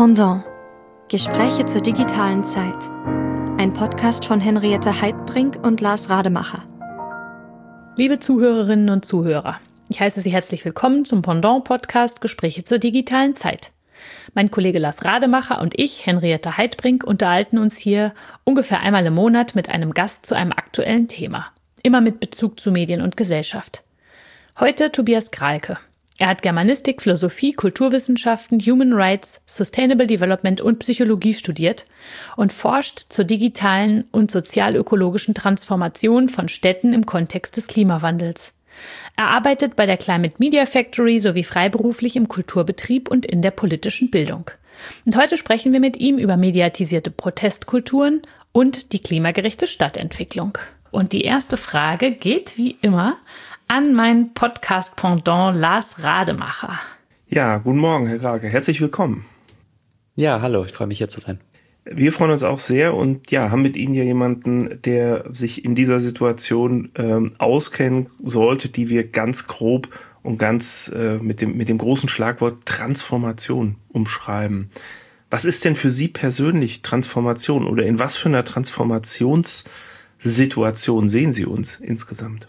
Pendant. Gespräche zur digitalen Zeit. Ein Podcast von Henriette Heidbrink und Lars Rademacher. Liebe Zuhörerinnen und Zuhörer, ich heiße Sie herzlich willkommen zum Pendant-Podcast Gespräche zur digitalen Zeit. Mein Kollege Lars Rademacher und ich, Henriette Heidbrink, unterhalten uns hier ungefähr einmal im Monat mit einem Gast zu einem aktuellen Thema. Immer mit Bezug zu Medien und Gesellschaft. Heute Tobias Gralke. Er hat Germanistik, Philosophie, Kulturwissenschaften, Human Rights, Sustainable Development und Psychologie studiert und forscht zur digitalen und sozial-ökologischen Transformation von Städten im Kontext des Klimawandels. Er arbeitet bei der Climate Media Factory sowie freiberuflich im Kulturbetrieb und in der politischen Bildung. Und heute sprechen wir mit ihm über mediatisierte Protestkulturen und die klimagerechte Stadtentwicklung. Und die erste Frage geht wie immer an meinen Podcast-Pendant Lars Rademacher. Ja, guten Morgen, Herr Gralke. Herzlich willkommen. Ja, hallo, ich freue mich hier zu sein. Wir freuen uns auch sehr und ja, haben mit Ihnen ja jemanden, der sich in dieser Situation auskennen sollte, die wir ganz grob und ganz mit dem großen Schlagwort Transformation umschreiben. Was ist denn für Sie persönlich Transformation oder in was für einer Transformationssituation sehen Sie uns insgesamt?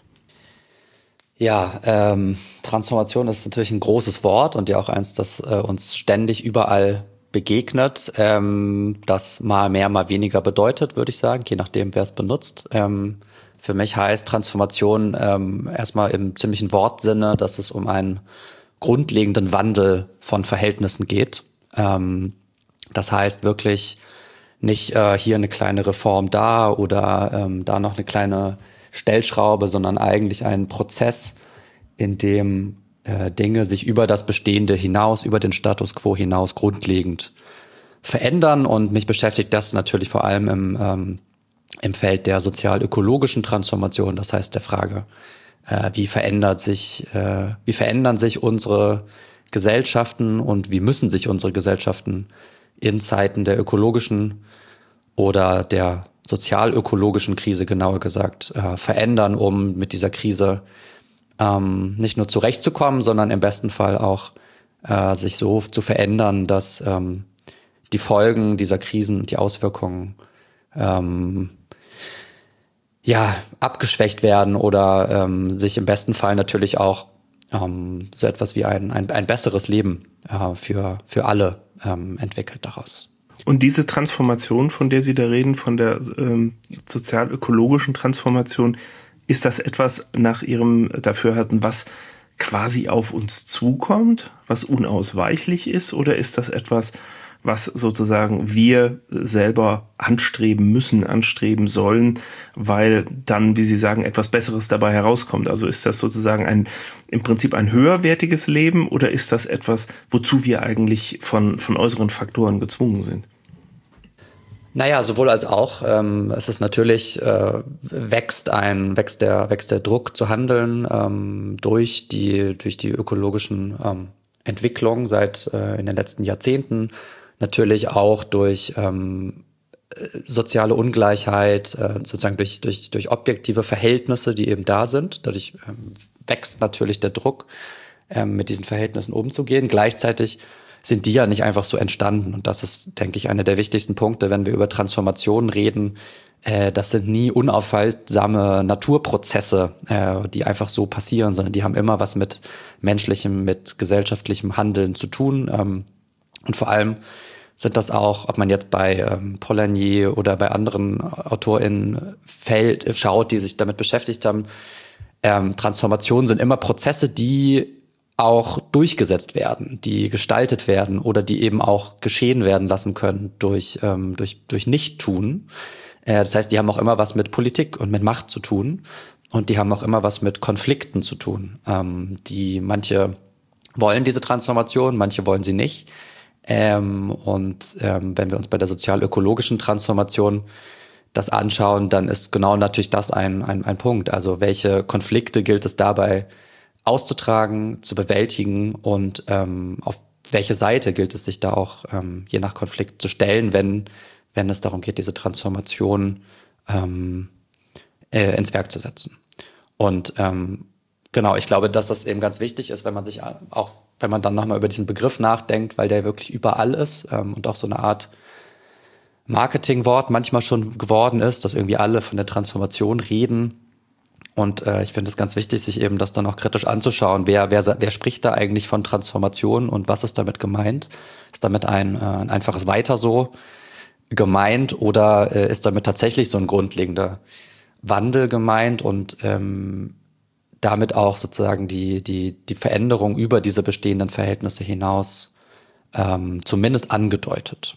Ja, Transformation ist natürlich ein großes Wort und ja auch eins, das uns ständig überall begegnet, das mal mehr, mal weniger bedeutet, würde ich sagen, je nachdem, wer es benutzt. Für mich heißt Transformation erstmal im ziemlichen Wortsinne, dass es um einen grundlegenden Wandel von Verhältnissen geht. Das heißt wirklich nicht hier eine kleine Reform da oder da noch eine kleine Stellschraube, sondern eigentlich ein Prozess, in dem Dinge sich über das Bestehende hinaus, über den Status quo hinaus grundlegend verändern. Und mich beschäftigt das natürlich vor allem im Feld der sozial-ökologischen Transformation, das heißt der Frage, wie verändern sich unsere Gesellschaften und wie müssen sich unsere Gesellschaften in Zeiten der ökologischen oder der sozial-ökologischen Krise, genauer gesagt, verändern, um mit dieser Krise nicht nur zurechtzukommen, sondern im besten Fall auch sich so zu verändern, dass die Folgen dieser Krisen, die Auswirkungen abgeschwächt werden oder sich im besten Fall natürlich auch so etwas wie ein besseres Leben für alle entwickelt daraus. Und diese Transformation, von der Sie da reden, von der sozial-ökologischen Transformation, ist das etwas nach Ihrem Dafürhalten, was quasi auf uns zukommt, was unausweichlich ist, oder ist das etwas, was sozusagen wir selber anstreben sollen, weil dann, wie Sie sagen, etwas Besseres dabei herauskommt? Also ist das sozusagen im Prinzip ein höherwertiges Leben oder ist das etwas, wozu wir eigentlich von äußeren Faktoren gezwungen sind? Naja, sowohl als auch. Es ist natürlich, wächst der Druck zu handeln durch die ökologischen Entwicklungen seit in den letzten Jahrzehnten. Natürlich auch durch soziale Ungleichheit, sozusagen durch objektive Verhältnisse, die eben da sind. Dadurch wächst natürlich der Druck, mit diesen Verhältnissen umzugehen. Gleichzeitig sind die ja nicht einfach so entstanden. Und das ist, denke ich, einer der wichtigsten Punkte, wenn wir über Transformationen reden. Das sind nie unaufhaltsame Naturprozesse, die einfach so passieren, sondern die haben immer was mit menschlichem, mit gesellschaftlichem Handeln zu tun. Und vor allem sind das auch, ob man jetzt bei Polanyi oder bei anderen AutorInnen schaut, die sich damit beschäftigt haben, Transformationen sind immer Prozesse, die auch durchgesetzt werden, die gestaltet werden oder die eben auch geschehen werden lassen können durch Nichttun. Das heißt, die haben auch immer was mit Politik und mit Macht zu tun und die haben auch immer was mit Konflikten zu tun. Manche wollen diese Transformation, manche wollen sie nicht. Wenn wir uns bei der sozial-ökologischen Transformation das anschauen, dann ist genau natürlich das ein Punkt. Also welche Konflikte gilt es dabei auszutragen, zu bewältigen und auf welche Seite gilt es sich da auch je nach Konflikt zu stellen, wenn es darum geht, diese Transformation ins Werk zu setzen. Und genau, ich glaube, dass das eben ganz wichtig ist, wenn man sich auch wenn man dann nochmal über diesen Begriff nachdenkt, weil der wirklich überall ist und auch so eine Art Marketingwort manchmal schon geworden ist, dass irgendwie alle von der Transformation reden. Und ich finde es ganz wichtig, sich eben das dann auch kritisch anzuschauen. Wer spricht da eigentlich von Transformation und was ist damit gemeint? Ist damit ein einfaches Weiter so gemeint oder ist damit tatsächlich so ein grundlegender Wandel gemeint und damit auch sozusagen die Veränderung über diese bestehenden Verhältnisse hinaus zumindest angedeutet?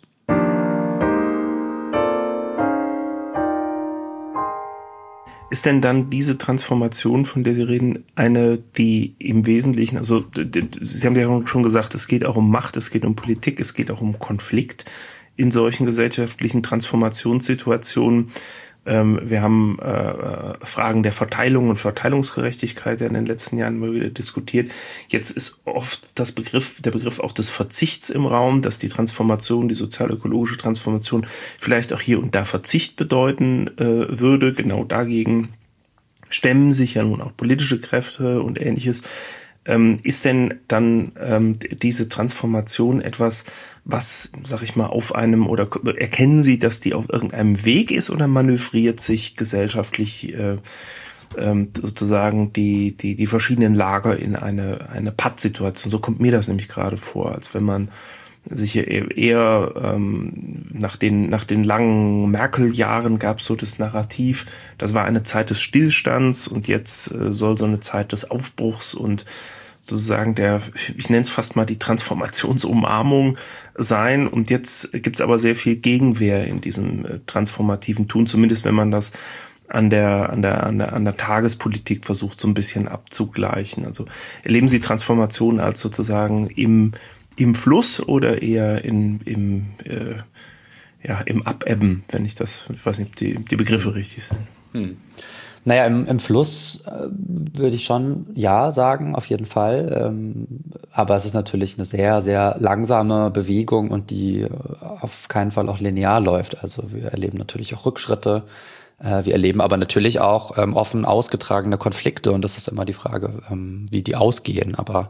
Ist denn dann diese Transformation, von der Sie reden, eine, die im Wesentlichen, also Sie haben ja schon gesagt, es geht auch um Macht, es geht um Politik, es geht auch um Konflikt in solchen gesellschaftlichen Transformationssituationen. Wir haben Fragen der Verteilung und Verteilungsgerechtigkeit in den letzten Jahren immer wieder diskutiert. Jetzt ist oft der Begriff auch des Verzichts im Raum, dass die Transformation, die sozial-ökologische Transformation vielleicht auch hier und da Verzicht bedeuten würde. Genau dagegen stemmen sich ja nun auch politische Kräfte und Ähnliches. Ist denn dann diese Transformation etwas, was, sag ich mal, auf einem, oder erkennen Sie, dass die auf irgendeinem Weg ist, oder manövriert sich gesellschaftlich sozusagen die verschiedenen Lager in eine Pattsituation? So kommt mir das nämlich gerade vor, als wenn man sich eher nach den langen Merkel-Jahren gab es so das Narrativ, das war eine Zeit des Stillstands und jetzt soll so eine Zeit des Aufbruchs und sozusagen ich nenne es fast mal die Transformationsumarmung sein. Und jetzt gibt's aber sehr viel Gegenwehr in diesem transformativen Tun, zumindest wenn man das an der Tagespolitik versucht, so ein bisschen abzugleichen. Also erleben Sie Transformation als sozusagen im Fluss oder eher im Abebben, ich weiß nicht, ob die Begriffe richtig sind. Naja, im Fluss würde ich schon ja sagen, auf jeden Fall. Aber es ist natürlich eine sehr, sehr langsame Bewegung und die auf keinen Fall auch linear läuft. Also wir erleben natürlich auch Rückschritte. Wir erleben aber natürlich auch offen ausgetragene Konflikte und das ist immer die Frage, wie die ausgehen. Aber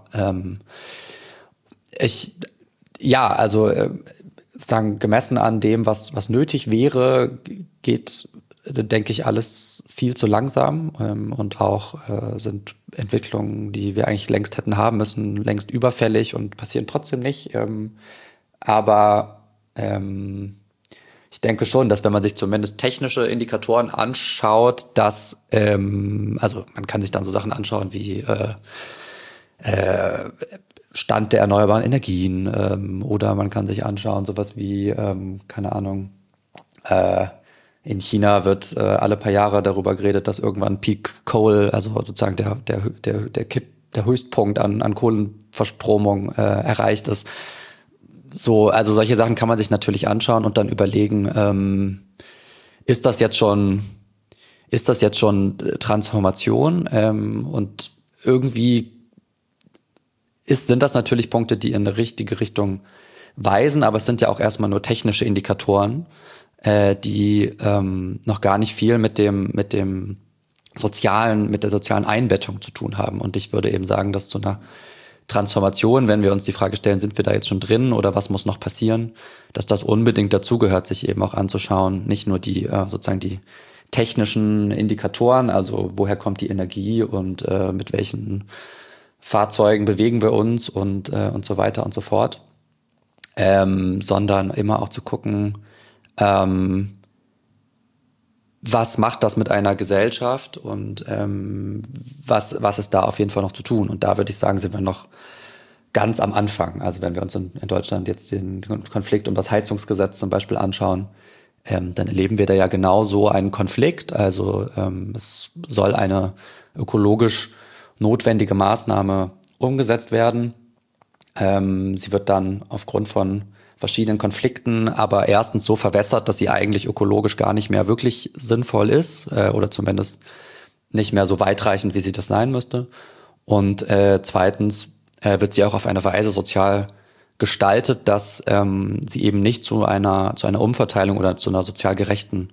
sozusagen gemessen an dem, was nötig wäre, geht, denke ich, alles viel zu langsam und auch sind Entwicklungen, die wir eigentlich längst hätten haben müssen, längst überfällig und passieren trotzdem nicht. Aber ich denke schon, dass wenn man sich zumindest technische Indikatoren anschaut, dass, also man kann sich dann so Sachen anschauen wie Stand der erneuerbaren Energien oder man kann sich anschauen sowas wie, keine Ahnung, in China wird alle paar Jahre darüber geredet, dass irgendwann Peak Coal, also sozusagen der Höchstpunkt an Kohlenverstromung erreicht ist. So, also solche Sachen kann man sich natürlich anschauen und dann überlegen, ist das jetzt schon Transformation? Und irgendwie sind das natürlich Punkte, die in eine richtige Richtung weisen, aber es sind ja auch erstmal nur technische Indikatoren, die noch gar nicht viel mit der sozialen Einbettung zu tun haben. Und ich würde eben sagen, dass zu einer Transformation, wenn wir uns die Frage stellen, sind wir da jetzt schon drin oder was muss noch passieren, dass das unbedingt dazugehört, sich eben auch anzuschauen, nicht nur die sozusagen die technischen Indikatoren, also woher kommt die Energie und mit welchen Fahrzeugen bewegen wir uns und so weiter und so fort, sondern immer auch zu gucken, was macht das mit einer Gesellschaft und was ist da auf jeden Fall noch zu tun? Und da würde ich sagen, sind wir noch ganz am Anfang. Also wenn wir uns in Deutschland jetzt den Konflikt um das Heizungsgesetz zum Beispiel anschauen, dann erleben wir da ja genau so einen Konflikt. Also es soll eine ökologisch notwendige Maßnahme umgesetzt werden. Sie wird dann aufgrund von verschiedenen Konflikten aber erstens so verwässert, dass sie eigentlich ökologisch gar nicht mehr wirklich sinnvoll ist oder zumindest nicht mehr so weitreichend, wie sie das sein müsste. Und zweitens wird sie auch auf eine Weise sozial gestaltet, dass sie eben nicht zu einer Umverteilung oder zu einer sozial gerechten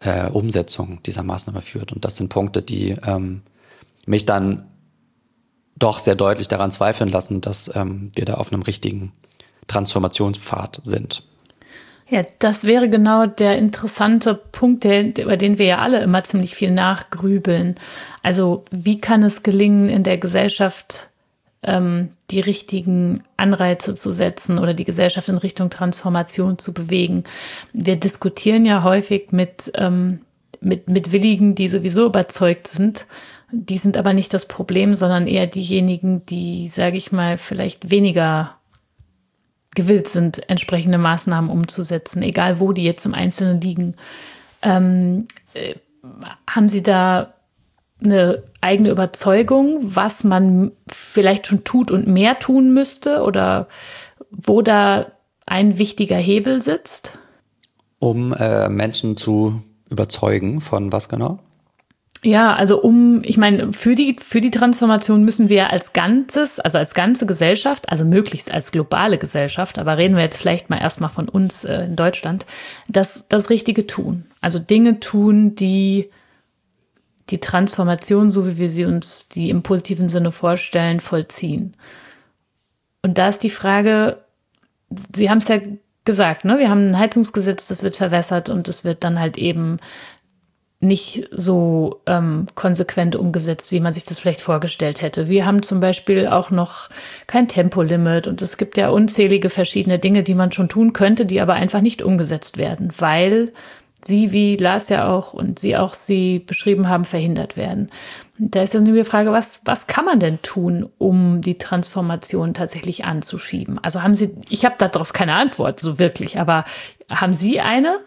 Umsetzung dieser Maßnahme führt. Und das sind Punkte, die mich dann doch sehr deutlich daran zweifeln lassen, dass wir da auf einem richtigen Transformationspfad sind. Ja, das wäre genau der interessante Punkt, über den wir ja alle immer ziemlich viel nachgrübeln. Also wie kann es gelingen, in der Gesellschaft die richtigen Anreize zu setzen oder die Gesellschaft in Richtung Transformation zu bewegen? Wir diskutieren ja häufig mit Willigen, die sowieso überzeugt sind. Die sind aber nicht das Problem, sondern eher diejenigen, die, sage ich mal, vielleicht weniger gewillt sind, entsprechende Maßnahmen umzusetzen, egal wo die jetzt im Einzelnen liegen. Haben Sie da eine eigene Überzeugung, was man vielleicht schon tut und mehr tun müsste oder wo da ein wichtiger Hebel sitzt? Um Menschen zu überzeugen von was genau? Ja, also ich meine, für die Transformation müssen wir als Ganzes, also als ganze Gesellschaft, also möglichst als globale Gesellschaft, aber reden wir jetzt vielleicht mal erstmal von uns in Deutschland, das Richtige tun. Also Dinge tun, die die Transformation, so wie wir sie uns die im positiven Sinne vorstellen, vollziehen. Und da ist die Frage, Sie haben es ja gesagt, ne? Wir haben ein Heizungsgesetz, das wird verwässert und es wird dann halt eben nicht so konsequent umgesetzt, wie man sich das vielleicht vorgestellt hätte. Wir haben zum Beispiel auch noch kein Tempolimit und es gibt ja unzählige verschiedene Dinge, die man schon tun könnte, die aber einfach nicht umgesetzt werden, weil sie, wie Lars ja auch und Sie beschrieben haben, verhindert werden. Da ist jetzt nur die Frage, was kann man denn tun, um die Transformation tatsächlich anzuschieben? Also ich habe darauf keine Antwort, so wirklich, aber haben Sie eine?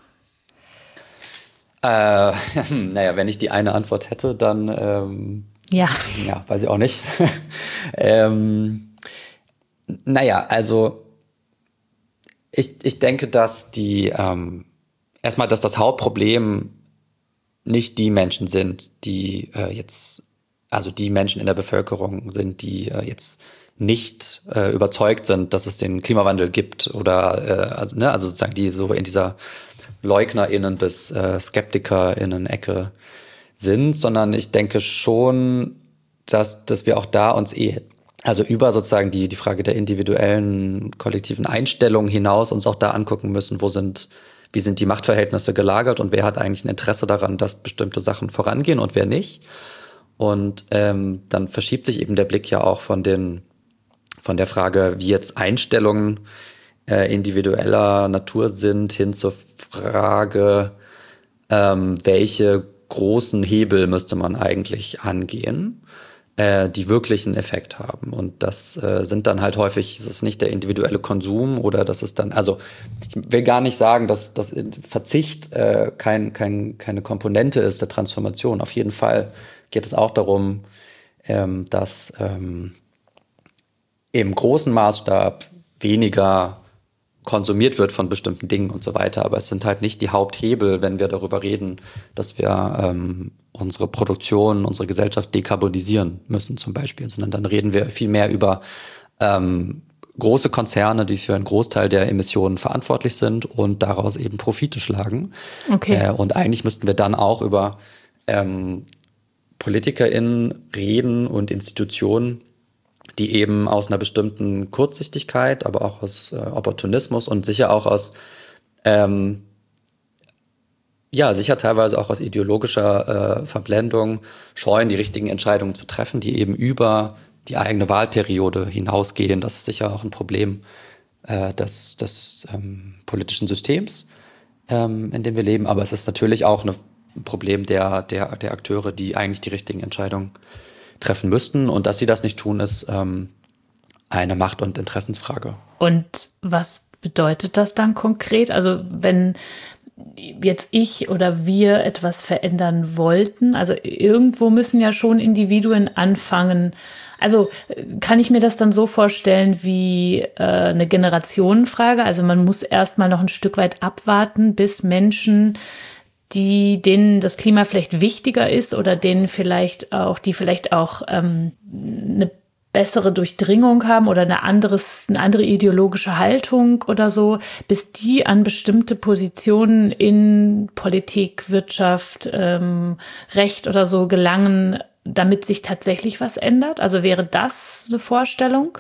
Naja, wenn ich die eine Antwort hätte, dann ja, weiß ich auch nicht. Naja, also ich denke, dass erstmal, dass das Hauptproblem nicht die Menschen sind, die die Menschen in der Bevölkerung sind, die jetzt nicht überzeugt sind, dass es den Klimawandel gibt oder also sozusagen die so in dieser LeugnerInnen bis SkeptikerInnen-Ecke sind, sondern ich denke schon, dass wir auch da uns also über sozusagen die Frage der individuellen, kollektiven Einstellungen hinaus uns auch da angucken müssen, wie sind die Machtverhältnisse gelagert und wer hat eigentlich ein Interesse daran, dass bestimmte Sachen vorangehen und wer nicht. Und dann verschiebt sich eben der Blick ja auch von der Frage, wie jetzt Einstellungen individueller Natur sind, hin zur Frage, welche großen Hebel müsste man eigentlich angehen, die wirklich einen Effekt haben. Und das sind dann halt häufig, ist es nicht der individuelle Konsum oder das ist dann, also ich will gar nicht sagen, dass Verzicht keine Komponente ist der Transformation. Auf jeden Fall geht es auch darum, dass im großen Maßstab weniger konsumiert wird von bestimmten Dingen und so weiter. Aber es sind halt nicht die Haupthebel, wenn wir darüber reden, dass wir unsere Produktion, unsere Gesellschaft dekarbonisieren müssen zum Beispiel, sondern dann reden wir viel mehr über große Konzerne, die für einen Großteil der Emissionen verantwortlich sind und daraus eben Profite schlagen. Okay. Und eigentlich müssten wir dann auch über PolitikerInnen reden und Institutionen, die eben aus einer bestimmten Kurzsichtigkeit, aber auch aus Opportunismus und sicher auch aus, sicher teilweise auch aus ideologischer Verblendung scheuen, die richtigen Entscheidungen zu treffen, die eben über die eigene Wahlperiode hinausgehen. Das ist sicher auch ein Problem des politischen Systems, in dem wir leben. Aber es ist natürlich auch ein Problem der Akteure, die eigentlich die richtigen Entscheidungen treffen müssten. Und dass sie das nicht tun, ist eine Macht- und Interessensfrage. Und was bedeutet das dann konkret? Also wenn jetzt ich oder wir etwas verändern wollten, also irgendwo müssen ja schon Individuen anfangen. Also kann ich mir das dann so vorstellen wie eine Generationenfrage? Also man muss erstmal noch ein Stück weit abwarten, bis Menschen, denen das Klima vielleicht wichtiger ist oder die vielleicht auch eine bessere Durchdringung haben oder eine andere ideologische Haltung oder so, bis die an bestimmte Positionen in Politik, Wirtschaft, Recht oder so gelangen, damit sich tatsächlich was ändert? Also wäre das eine Vorstellung?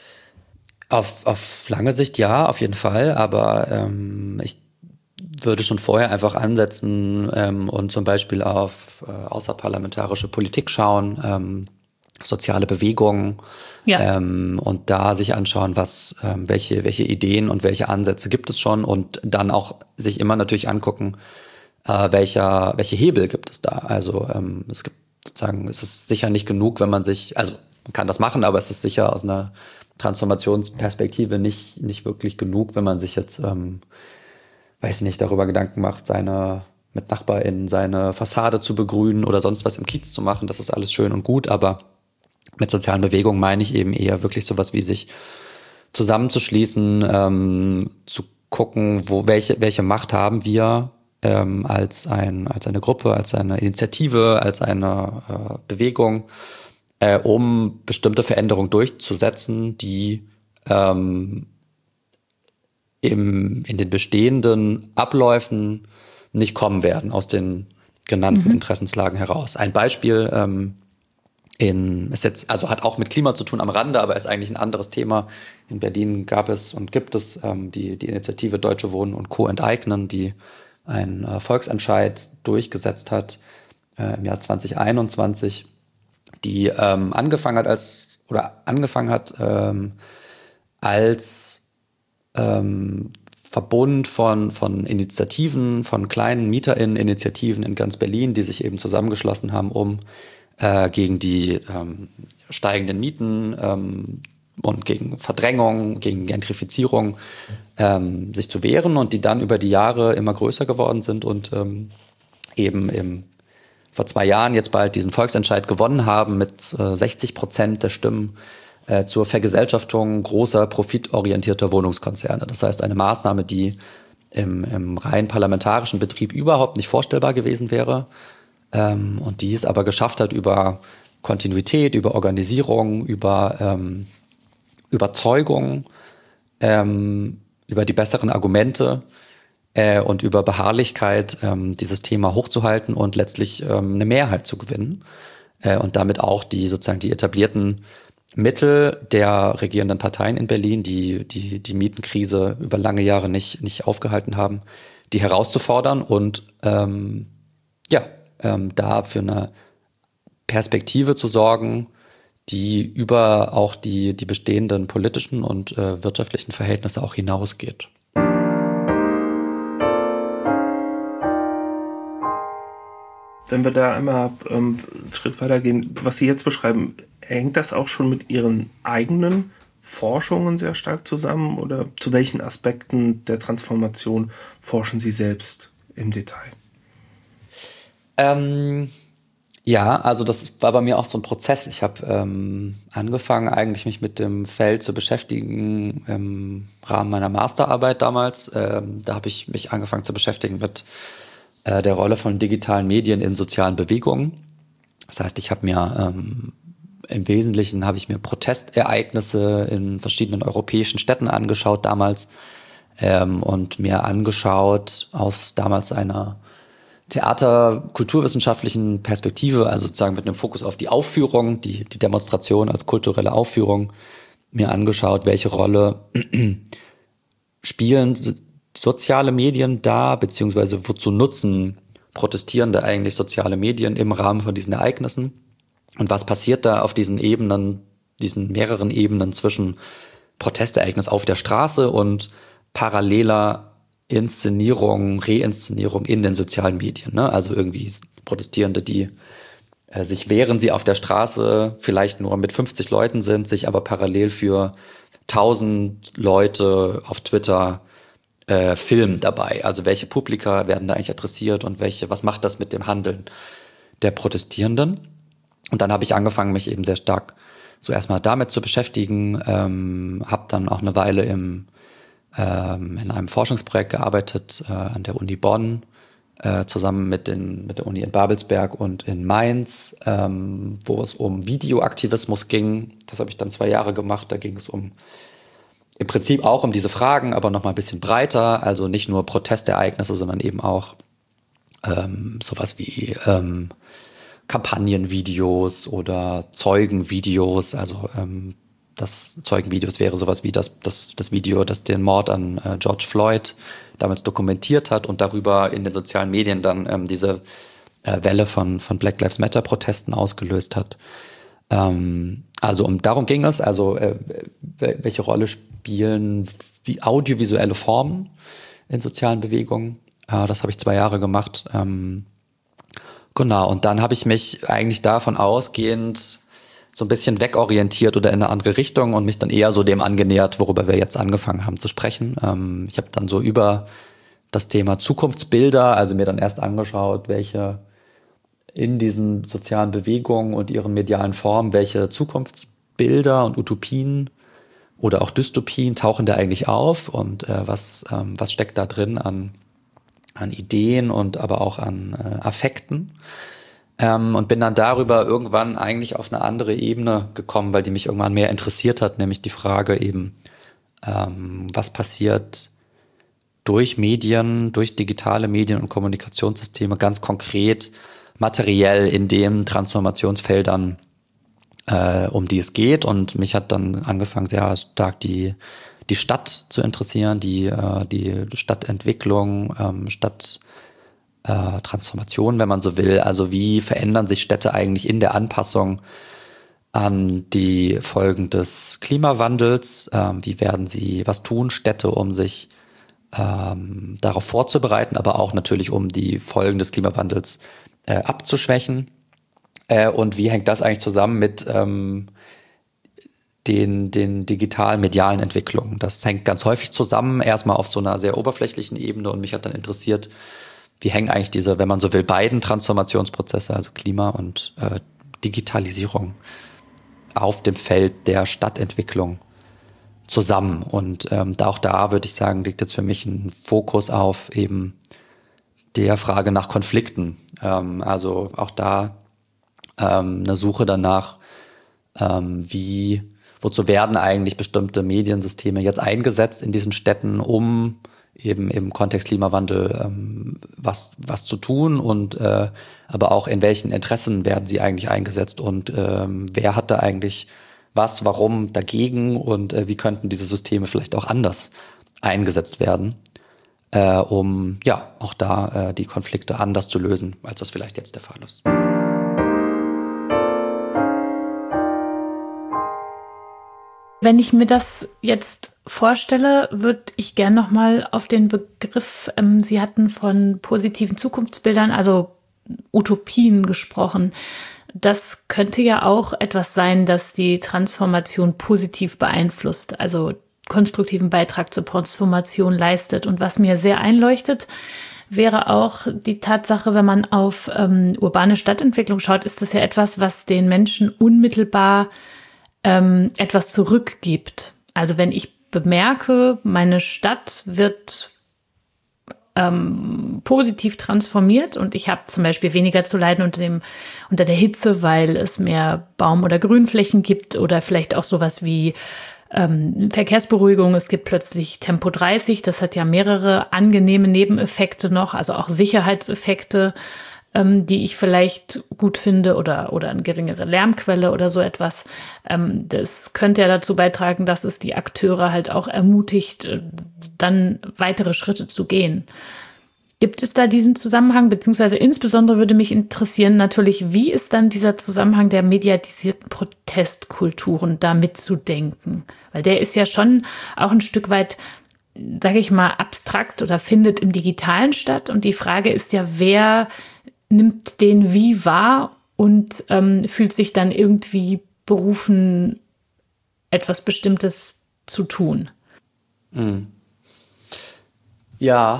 Auf lange Sicht ja, auf jeden Fall, aber ich würde schon vorher einfach ansetzen und zum Beispiel auf außerparlamentarische Politik schauen, soziale Bewegungen, und da sich anschauen, welche Ideen und welche Ansätze gibt es schon, und dann auch sich immer natürlich angucken, welche Hebel gibt es da. Also es gibt sozusagen, es ist sicher nicht genug, wenn man kann das machen, aber es ist sicher aus einer Transformationsperspektive nicht wirklich genug, wenn man sich jetzt, weiß nicht, darüber Gedanken macht, mit NachbarInnen seine Fassade zu begrünen oder sonst was im Kiez zu machen. Das ist alles schön und gut, aber mit sozialen Bewegungen meine ich eben eher wirklich sowas wie sich zusammenzuschließen, zu gucken, welche Macht haben wir als eine Gruppe, als eine Initiative, als eine Bewegung, um bestimmte Veränderungen durchzusetzen, die in den bestehenden Abläufen nicht kommen werden aus den genannten Interessenslagen heraus. Ein Beispiel hat auch mit Klima zu tun am Rande, aber ist eigentlich ein anderes Thema. In Berlin gab es und gibt es die Initiative Deutsche Wohnen und Co. enteignen, die einen Volksentscheid durchgesetzt hat im Jahr 2021, die angefangen hat als Verbund von Initiativen, von kleinen MieterInnen-Initiativen in ganz Berlin, die sich eben zusammengeschlossen haben, um gegen die steigenden Mieten und gegen Verdrängung, gegen Gentrifizierung sich zu wehren, und die dann über die Jahre immer größer geworden sind und vor 2 Jahren jetzt bald diesen Volksentscheid gewonnen haben mit 60% der Stimmen zur Vergesellschaftung großer, profitorientierter Wohnungskonzerne. Das heißt, eine Maßnahme, die im rein parlamentarischen Betrieb überhaupt nicht vorstellbar gewesen wäre, und die es aber geschafft hat, über Kontinuität, über Organisierung, über Überzeugung, über die besseren Argumente und über Beharrlichkeit dieses Thema hochzuhalten und letztlich eine Mehrheit zu gewinnen und damit auch die etablierten Mittel der regierenden Parteien in Berlin, die Mietenkrise über lange Jahre nicht aufgehalten haben, die herauszufordern und da für eine Perspektive zu sorgen, die über auch die bestehenden politischen und wirtschaftlichen Verhältnisse auch hinausgeht. Wenn wir da einmal einen Schritt weitergehen, was Sie jetzt beschreiben, hängt das auch schon mit Ihren eigenen Forschungen sehr stark zusammen, oder zu welchen Aspekten der Transformation forschen Sie selbst im Detail? Ja, also das war bei mir auch so ein Prozess. Ich habe angefangen, eigentlich mich mit dem Feld zu beschäftigen im Rahmen meiner Masterarbeit damals. Da habe ich mich angefangen zu beschäftigen mit der Rolle von digitalen Medien in sozialen Bewegungen. Das heißt, ich habe mir im Wesentlichen Protestereignisse in verschiedenen europäischen Städten angeschaut damals und mir angeschaut aus damals einer theater-kulturwissenschaftlichen Perspektive, also sozusagen mit einem Fokus auf die Aufführung, die Demonstration als kulturelle Aufführung, mir angeschaut, welche Rolle spielen soziale Medien da, beziehungsweise wozu nutzen Protestierende eigentlich soziale Medien im Rahmen von diesen Ereignissen, und was passiert da auf diesen mehreren Ebenen zwischen Protestereignis auf der Straße und paralleler Reinszenierung in den sozialen Medien, ne? Also irgendwie Protestierende, die sich, während sie auf der Straße vielleicht nur mit 50 Leuten sind, sich aber parallel für 1000 Leute auf Twitter filmen dabei. Also welche Publika werden da eigentlich adressiert und was macht das mit dem Handeln der Protestierenden? Und dann habe ich angefangen, mich eben sehr stark so erstmal damit zu beschäftigen, habe dann auch eine Weile in einem Forschungsprojekt gearbeitet an der Uni Bonn, zusammen mit der Uni in Babelsberg und in Mainz, wo es um Videoaktivismus ging. Das habe ich dann 2 Jahre gemacht. Da ging es im Prinzip auch um diese Fragen, aber noch mal ein bisschen breiter. Also nicht nur Protestereignisse, sondern eben auch sowas wie Kampagnenvideos oder Zeugenvideos. Also das Zeugenvideos wäre sowas wie das Video, das den Mord an George Floyd damals dokumentiert hat und darüber in den sozialen Medien dann diese Welle von Black Lives Matter Protesten ausgelöst hat. Also darum ging es, also welche Rolle spielen wie audiovisuelle Formen in sozialen Bewegungen. Das habe ich 2 Jahre gemacht. Genau, und dann habe ich mich eigentlich davon ausgehend so ein bisschen wegorientiert oder in eine andere Richtung und mich dann eher so dem angenähert, worüber wir jetzt angefangen haben zu sprechen. Ich habe dann so über das Thema Zukunftsbilder, also mir dann erst angeschaut, welche in diesen sozialen Bewegungen und ihren medialen Formen, welche Zukunftsbilder und Utopien oder auch Dystopien tauchen da eigentlich auf und was steckt da drin an Ideen und aber auch an Affekten. Und bin dann darüber irgendwann eigentlich auf eine andere Ebene gekommen, weil die mich irgendwann mehr interessiert hat, nämlich die Frage eben, was passiert durch Medien, durch digitale Medien und Kommunikationssysteme ganz konkret, materiell in den Transformationsfeldern, um die es geht. Und mich hat dann angefangen, sehr stark die Stadt zu interessieren, die Stadtentwicklung, Stadttransformation, wenn man so will. Also wie verändern sich Städte eigentlich in der Anpassung an die Folgen des Klimawandels? Was tun Städte, um sich darauf vorzubereiten, aber auch natürlich, um die Folgen des Klimawandels abzuschwächen? Und wie hängt das eigentlich zusammen mit den digitalen, medialen Entwicklungen? Das hängt ganz häufig zusammen, erstmal auf so einer sehr oberflächlichen Ebene, und mich hat dann interessiert, wie hängen eigentlich diese, wenn man so will, beiden Transformationsprozesse, also Klima und Digitalisierung, auf dem Feld der Stadtentwicklung zusammen. Und auch da würde ich sagen, liegt jetzt für mich ein Fokus auf eben der Frage nach Konflikten. Also auch da eine Suche danach, wozu werden eigentlich bestimmte Mediensysteme jetzt eingesetzt in diesen Städten, um eben im Kontext Klimawandel was zu tun, und aber auch in welchen Interessen werden sie eigentlich eingesetzt und wer hat da eigentlich was, warum dagegen, und wie könnten diese Systeme vielleicht auch anders eingesetzt werden, um ja auch da die Konflikte anders zu lösen, als das vielleicht jetzt der Fall ist. Wenn ich mir das jetzt vorstelle, würde ich gerne nochmal auf den Begriff, Sie hatten von positiven Zukunftsbildern, also Utopien gesprochen. Das könnte ja auch etwas sein, das die Transformation positiv beeinflusst, also konstruktiven Beitrag zur Transformation leistet. Und was mir sehr einleuchtet, wäre auch die Tatsache, wenn man auf urbane Stadtentwicklung schaut, ist das ja etwas, was den Menschen unmittelbar etwas zurückgibt. Also wenn ich bemerke, meine Stadt wird positiv transformiert und ich habe zum Beispiel weniger zu leiden unter der Hitze, weil es mehr Baum- oder Grünflächen gibt, oder vielleicht auch sowas wie Verkehrsberuhigung. Es gibt plötzlich Tempo 30, das hat ja mehrere angenehme Nebeneffekte noch, also auch Sicherheitseffekte, die ich vielleicht gut finde, oder eine geringere Lärmquelle oder so etwas. Das könnte ja dazu beitragen, dass es die Akteure halt auch ermutigt, dann weitere Schritte zu gehen. Gibt es da diesen Zusammenhang, beziehungsweise insbesondere würde mich interessieren natürlich, wie ist dann dieser Zusammenhang der mediatisierten Protestkulturen da mitzudenken? Weil der ist ja schon auch ein Stück weit, sage ich mal, abstrakt oder findet im Digitalen statt. Und die Frage ist ja, wer nimmt den wie wahr und fühlt sich dann irgendwie berufen, etwas Bestimmtes zu tun? Ja,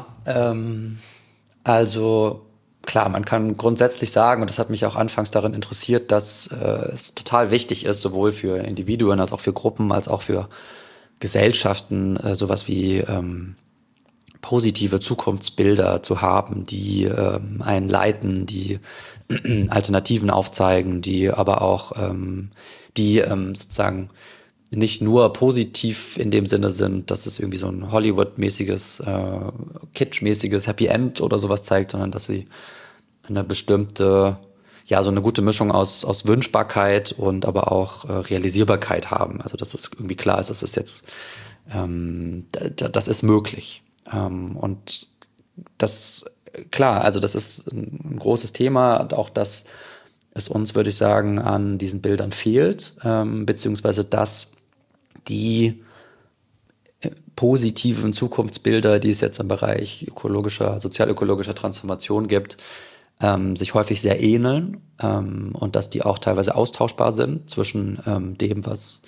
also klar, man kann grundsätzlich sagen, und das hat mich auch anfangs darin interessiert, dass es total wichtig ist, sowohl für Individuen als auch für Gruppen, als auch für Gesellschaften, sowas wie positive Zukunftsbilder zu haben, die einen leiten, die Alternativen aufzeigen, die aber auch sozusagen nicht nur positiv in dem Sinne sind, dass es irgendwie so ein Hollywood-mäßiges, Kitsch-mäßiges Happy End oder sowas zeigt, sondern dass sie eine bestimmte ja so eine gute Mischung aus Wünschbarkeit und aber auch Realisierbarkeit haben. Also dass es irgendwie klar ist, dass es jetzt das ist möglich. Und das klar, also das ist ein großes Thema, auch dass es uns, würde ich sagen, an diesen Bildern fehlt, beziehungsweise dass die positiven Zukunftsbilder, die es jetzt im Bereich sozialökologischer Transformation gibt, sich häufig sehr ähneln und dass die auch teilweise austauschbar sind zwischen dem, was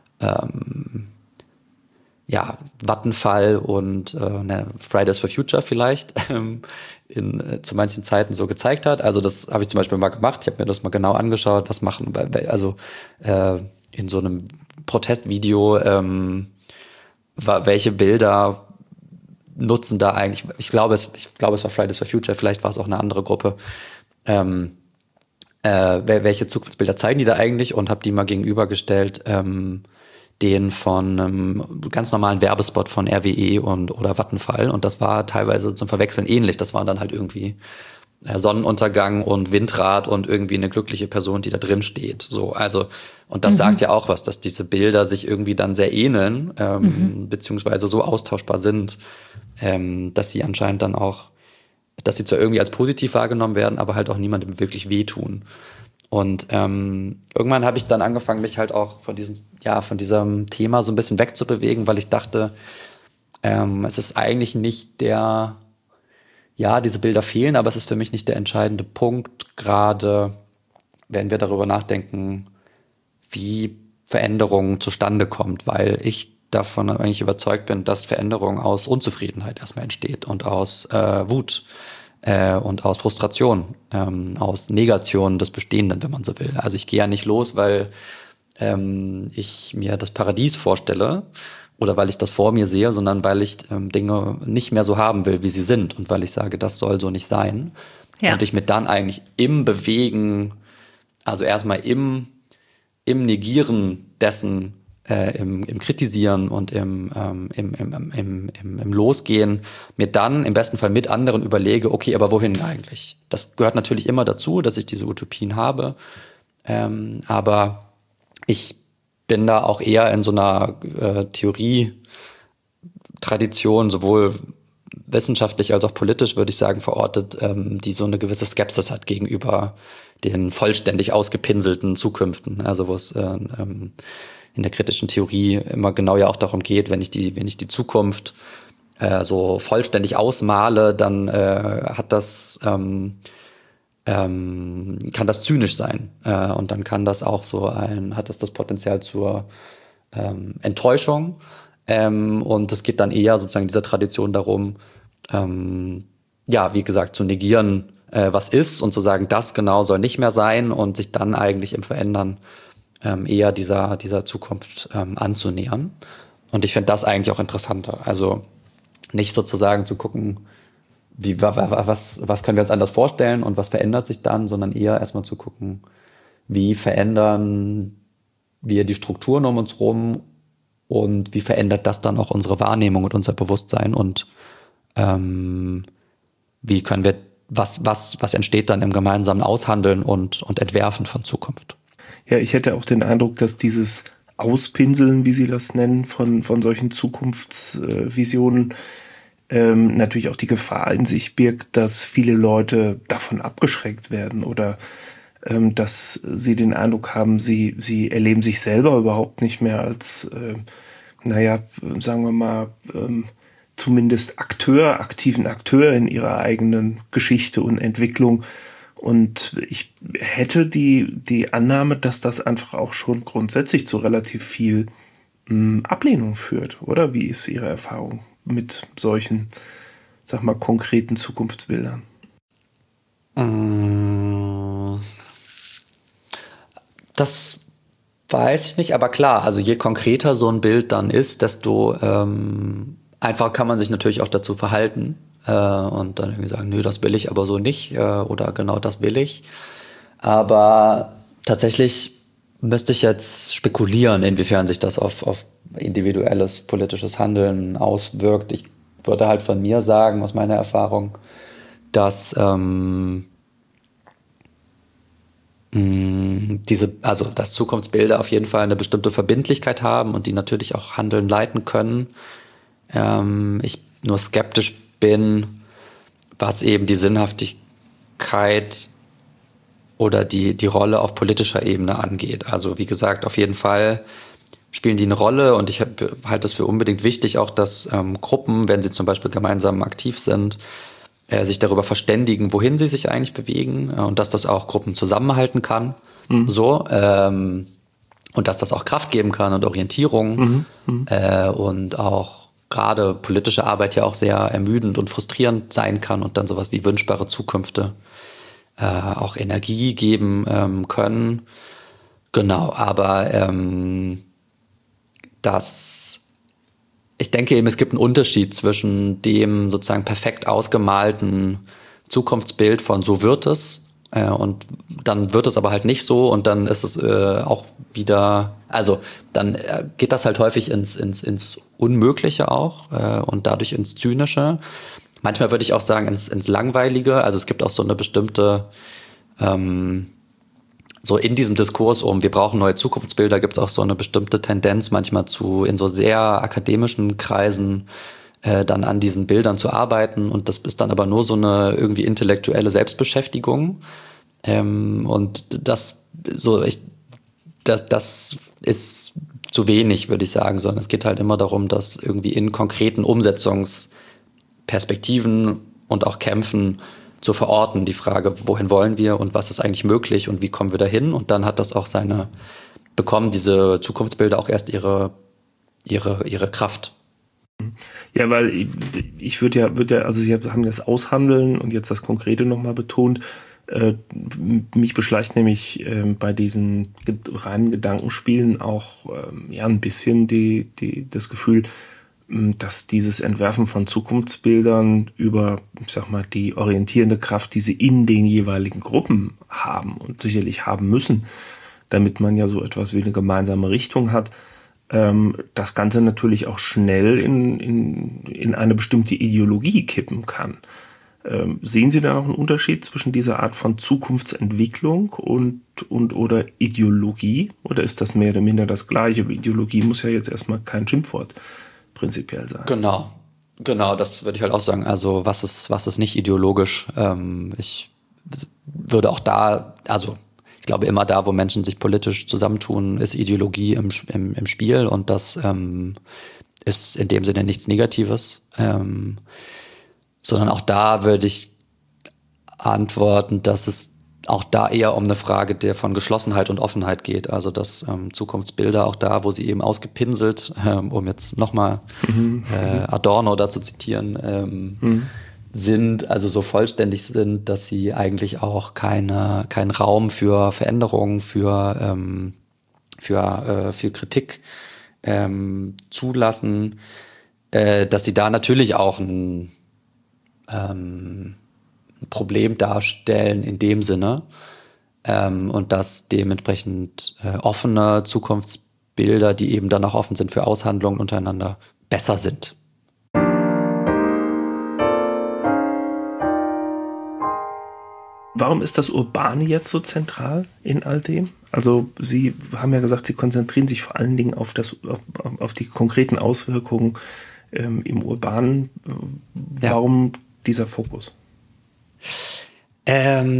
Vattenfall und Fridays for Future vielleicht zu manchen Zeiten so gezeigt hat. Also das habe ich zum Beispiel mal gemacht. Ich habe mir das mal genau angeschaut, was machen, also in so einem Protestvideo, welche Bilder nutzen da eigentlich, ich glaube, es war Fridays for Future, vielleicht war es auch eine andere Gruppe, welche Zukunftsbilder zeigen die da eigentlich und habe die mal gegenübergestellt, den von einem ganz normalen Werbespot von RWE oder Vattenfall. Und das war teilweise zum Verwechseln ähnlich. Das waren dann halt irgendwie Sonnenuntergang und Windrad und irgendwie eine glückliche Person, die da drin steht. So, also, und das sagt ja auch was, dass diese Bilder sich irgendwie dann sehr ähneln, beziehungsweise so austauschbar sind, dass sie anscheinend dann auch, dass sie zwar irgendwie als positiv wahrgenommen werden, aber halt auch niemandem wirklich wehtun. Und irgendwann habe ich dann angefangen, mich halt auch von diesem Thema so ein bisschen wegzubewegen, weil ich dachte, es ist eigentlich nicht diese Bilder fehlen, aber es ist für mich nicht der entscheidende Punkt, gerade wenn wir darüber nachdenken, wie Veränderung zustande kommt, weil ich davon eigentlich überzeugt bin, dass Veränderung aus Unzufriedenheit erstmal entsteht und aus Wut. Und aus Frustration, aus Negation des Bestehenden, wenn man so will. Also ich gehe ja nicht los, weil ich mir das Paradies vorstelle oder weil ich das vor mir sehe, sondern weil ich Dinge nicht mehr so haben will, wie sie sind und weil ich sage, das soll so nicht sein. Ja. Und ich mir dann eigentlich im Bewegen, also erstmal im Negieren dessen, im Kritisieren und im Losgehen mir dann im besten Fall mit anderen überlege, okay, aber wohin eigentlich? Das gehört natürlich immer dazu, dass ich diese Utopien habe, aber ich bin da auch eher in so einer Theorie-Tradition, sowohl wissenschaftlich als auch politisch, würde ich sagen, verortet, die so eine gewisse Skepsis hat gegenüber den vollständig ausgepinselten Zukünften, also wo es in der kritischen Theorie immer genau ja auch darum geht, wenn ich die Zukunft so vollständig ausmale, dann kann das zynisch sein und dann kann das auch hat das Potenzial zur Enttäuschung und es geht dann eher sozusagen dieser Tradition darum, wie gesagt, zu negieren, was ist und zu sagen, das genau soll nicht mehr sein und sich dann eigentlich im Verändern eher dieser Zukunft anzunähern. Und ich finde das eigentlich auch interessanter. Also nicht sozusagen zu gucken, was können wir uns anders vorstellen und was verändert sich dann, sondern eher erstmal zu gucken, wie verändern wir die Strukturen um uns rum und wie verändert das dann auch unsere Wahrnehmung und unser Bewusstsein und wie können wir, was entsteht dann im gemeinsamen Aushandeln und Entwerfen von Zukunft. Ja, ich hätte auch den Eindruck, dass dieses Auspinseln, wie Sie das nennen, von solchen Zukunftsvisionen natürlich auch die Gefahr in sich birgt, dass viele Leute davon abgeschreckt werden oder dass sie den Eindruck haben, sie erleben sich selber überhaupt nicht mehr als, sagen wir mal, zumindest aktiven Akteur in ihrer eigenen Geschichte und Entwicklung. Und ich hätte die Annahme, dass das einfach auch schon grundsätzlich zu relativ viel Ablehnung führt, oder? Wie ist Ihre Erfahrung mit solchen, sag mal, konkreten Zukunftsbildern? Das weiß ich nicht, aber klar, also je konkreter so ein Bild dann ist, desto einfacher kann man sich natürlich auch dazu verhalten. Und dann irgendwie sagen, nö, das will ich aber so nicht oder genau das will ich. Aber tatsächlich müsste ich jetzt spekulieren, inwiefern sich das auf individuelles politisches Handeln auswirkt. Ich würde halt von mir sagen, aus meiner Erfahrung, dass dass Zukunftsbilder auf jeden Fall eine bestimmte Verbindlichkeit haben und die natürlich auch Handeln leiten können. Ich nur skeptisch bin, was eben die Sinnhaftigkeit oder die Rolle auf politischer Ebene angeht. Also wie gesagt, auf jeden Fall spielen die eine Rolle und ich halte es für unbedingt wichtig auch, dass Gruppen, wenn sie zum Beispiel gemeinsam aktiv sind, sich darüber verständigen, wohin sie sich eigentlich bewegen und dass das auch Gruppen zusammenhalten kann. Und dass das auch Kraft geben kann und Orientierung und auch gerade politische Arbeit ja auch sehr ermüdend und frustrierend sein kann und dann sowas wie wünschbare Zukünfte auch Energie geben können. Genau, aber ich denke eben, es gibt einen Unterschied zwischen dem sozusagen perfekt ausgemalten Zukunftsbild von so wird es und dann wird es aber halt nicht so und dann ist es auch wieder, also dann geht das halt häufig ins Unmögliche auch und dadurch ins Zynische. Manchmal würde ich auch sagen ins Langweilige, also es gibt auch so eine bestimmte so in diesem Diskurs wir brauchen neue Zukunftsbilder, gibt es auch so eine bestimmte Tendenz manchmal in so sehr akademischen Kreisen dann an diesen Bildern zu arbeiten und das ist dann aber nur so eine irgendwie intellektuelle Selbstbeschäftigung und das ist zu wenig, würde ich sagen, sondern es geht halt immer darum, dass irgendwie in konkreten Umsetzungsperspektiven und auch Kämpfen zu verorten, die Frage, wohin wollen wir und was ist eigentlich möglich und wie kommen wir dahin und dann hat das auch bekommen diese Zukunftsbilder auch erst ihre Kraft. Ja, weil ich würde ja, also Sie haben das Aushandeln und jetzt das Konkrete nochmal betont. Mich beschleicht nämlich bei diesen reinen Gedankenspielen auch ein bisschen das Gefühl, dass dieses Entwerfen von Zukunftsbildern über, ich sag mal, die orientierende Kraft, die sie in den jeweiligen Gruppen haben und sicherlich haben müssen, damit man ja so etwas wie eine gemeinsame Richtung hat, das Ganze natürlich auch schnell in eine bestimmte Ideologie kippen kann. Sehen Sie da noch einen Unterschied zwischen dieser Art von Zukunftsentwicklung und oder Ideologie? Oder ist das mehr oder minder das Gleiche? Ideologie muss ja jetzt erstmal kein Schimpfwort prinzipiell sein. Genau, das würde ich halt auch sagen. Also was ist nicht ideologisch? Ich würde auch ich glaube immer da, wo Menschen sich politisch zusammentun, ist Ideologie im Spiel und das ist in dem Sinne nichts Negatives. Sondern auch da würde ich antworten, dass es auch da eher um eine Frage von Geschlossenheit und Offenheit geht. Also dass Zukunftsbilder auch da, wo sie eben ausgepinselt, um jetzt nochmal Adorno da zu zitieren, sind, also so vollständig sind, dass sie eigentlich auch keinen Raum für Veränderungen, für Kritik zulassen, dass sie da natürlich auch ein Problem darstellen in dem Sinne und dass dementsprechend offene Zukunftsbilder, die eben dann auch offen sind für Aushandlungen untereinander, besser sind. Warum ist das Urbane jetzt so zentral in all dem? Also Sie haben ja gesagt, Sie konzentrieren sich vor allen Dingen auf die konkreten Auswirkungen im Urbanen. Warum dieser Fokus? Das